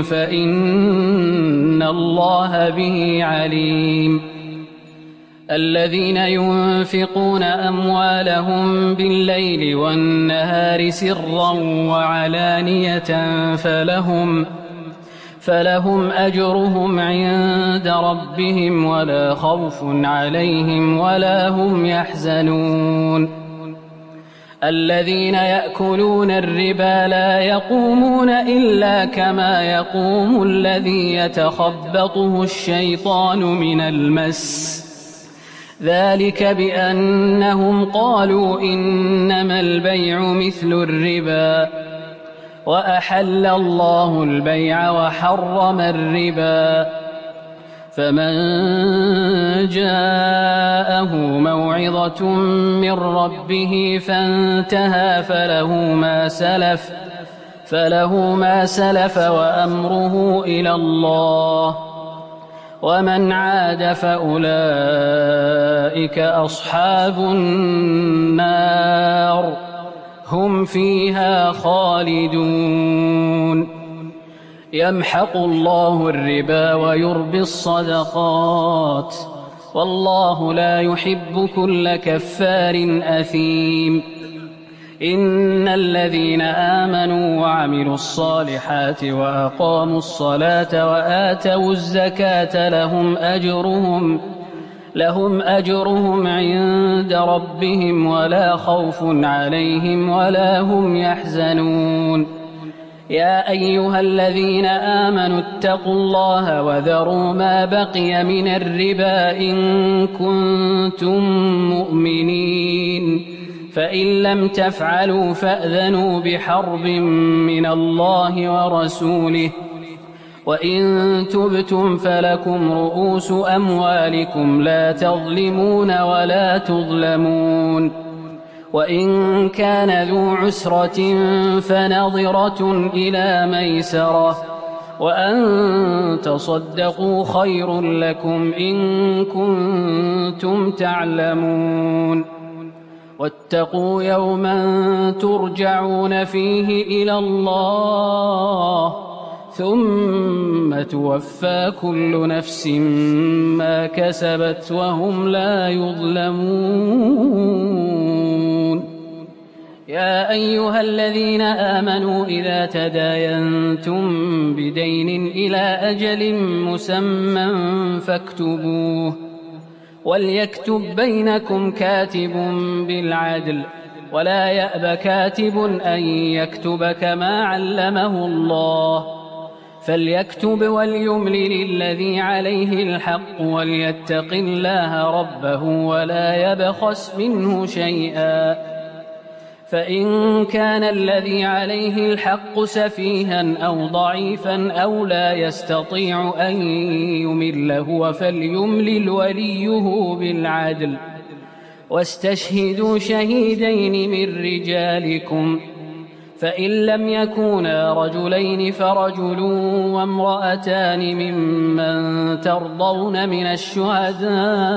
فإن الله به عليم. الذين ينفقون أموالهم بالليل والنهار سرا وعلانية فلهم فلهم أجرهم عند ربهم ولا خوف عليهم ولا هم يحزنون. الذين يأكلون الربا لا يقومون إلا كما يقوم الذي يتخبطه الشيطان من المس ذلك بأنهم قالوا إنما البيع مثل الربا وأحل الله البيع وحرم الربا. فمن جاءه موعظة من ربه فانتهى فله ما سلف فله ما سلف وأمره إلى الله ومن عاد فأولئك أصحاب النار هم فيها خالدون. يمحق الله الربا ويربي الصدقات والله لا يحب كل كفار أثيم. إن الذين آمنوا وعملوا الصالحات وأقاموا الصلاة وآتوا الزكاة لهم أجرهم لهم أجرهم عند ربهم ولا خوف عليهم ولا هم يحزنون. يا أيها الذين آمنوا اتقوا الله وذروا ما بقي من الربا إن كنتم مؤمنين فإن لم تفعلوا فأذنوا بحرب من الله ورسوله وإن تبتم فلكم رؤوس أموالكم لا تظلمون ولا تظلمون. وإن كان ذو عسرة فنظرة إلى ميسرة وأن تصدقوا خير لكم إن كنتم تعلمون. واتقوا يوما ترجعون فيه إلى الله ثم توفى كل نفس ما كسبت وهم لا يظلمون. يا أيها الذين آمنوا إذا تداينتم بدين إلى أجل مسمى فاكتبوه وليكتب بينكم كاتب بالعدل ولا يأب كاتب أن يكتب كما علمه الله فليكتب وليملل الذي عليه الحق وليتق الله ربه ولا يبخس منه شيئا فإن كان الذي عليه الحق سفيها أو ضعيفا أو لا يستطيع أن يمل هو فليملل وليه بالعدل واستشهدوا شهيدين من رجالكم فإن لم يكونا رجلين فرجل وامرأتان ممن ترضون من الشهداء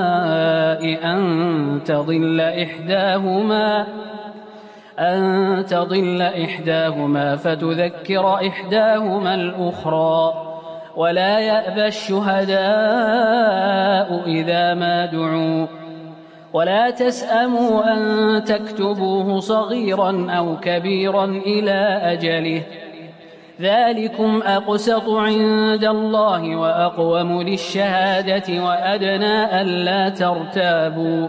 أن تضل إحداهما أن تضل إحداهما فتذكر إحداهما الأخرى ولا يأبى الشهداء إذا ما دعوا ولا تسأموا أن تكتبوه صغيرا أو كبيرا إلى أجله ذلكم أقسط عند الله وأقوم للشهادة وأدنى ألا ترتابوا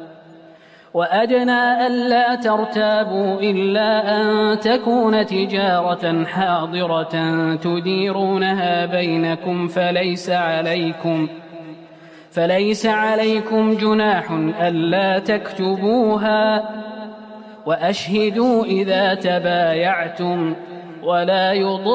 وأدنى ألا ترتابوا إلا أن تكون تجارة حاضرة تديرونها بينكم فليس عليكم فليس عليكم جناح ألا تكتبوها وأشهدوا إذا تبايعتم ولا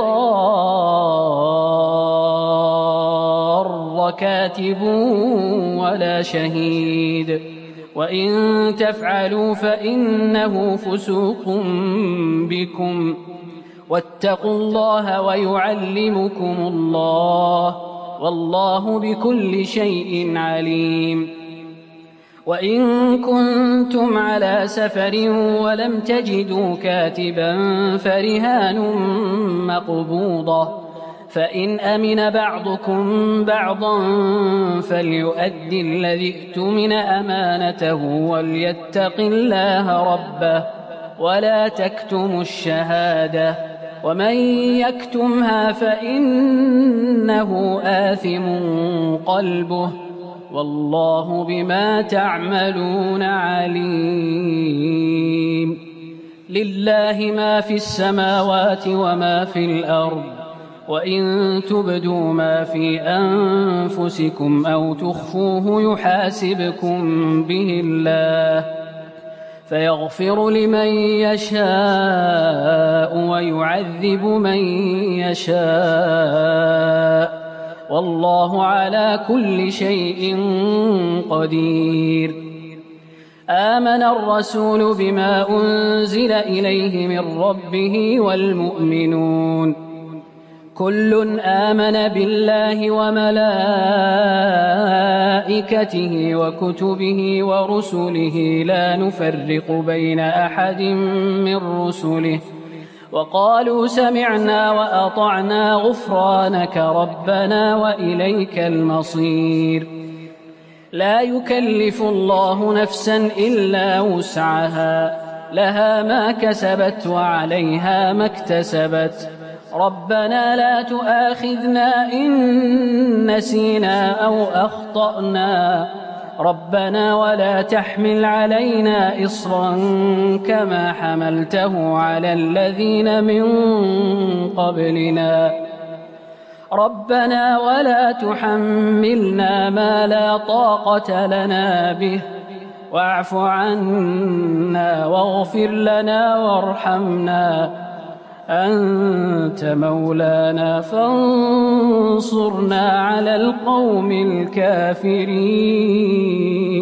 يضار كاتب ولا شهيد وإن تفعلوا فإنه فسوق بكم واتقوا الله ويعلمكم الله والله بكل شيء عليم. وإن كنتم على سفر ولم تجدوا كاتبا فرهان مقبوضة فإن أمن بعضكم بعضا فليؤدي الذي اؤتمن أمانته وليتق الله ربه ولا تكتموا الشهادة ومن يكتمها فإنه آثم قلبه والله بما تعملون عليم. لله ما في السماوات وما في الأرض وإن تبدوا ما في أنفسكم أو تخفوه يحاسبكم به الله فيغفر لمن يشاء ويعذب من يشاء والله على كل شيء قدير. آمن الرسول بما أنزل إليه من ربه والمؤمنون كل آمن بالله وملائكته وكتبه ورسله لا نفرق بين أحد من رسله وقالوا سمعنا وأطعنا غفرانك ربنا وإليك المصير. لا يكلف الله نفسا إلا وسعها لها ما كسبت وعليها ما اكتسبت ربنا لا تؤاخذنا إن نسينا أو أخطأنا ربنا ولا تحمل علينا إصرا كما حملته على الذين من قبلنا ربنا ولا تحملنا ما لا طاقة لنا به واعف عنا واغفر لنا وارحمنا أنت مولانا فانصرنا على القوم الكافرين.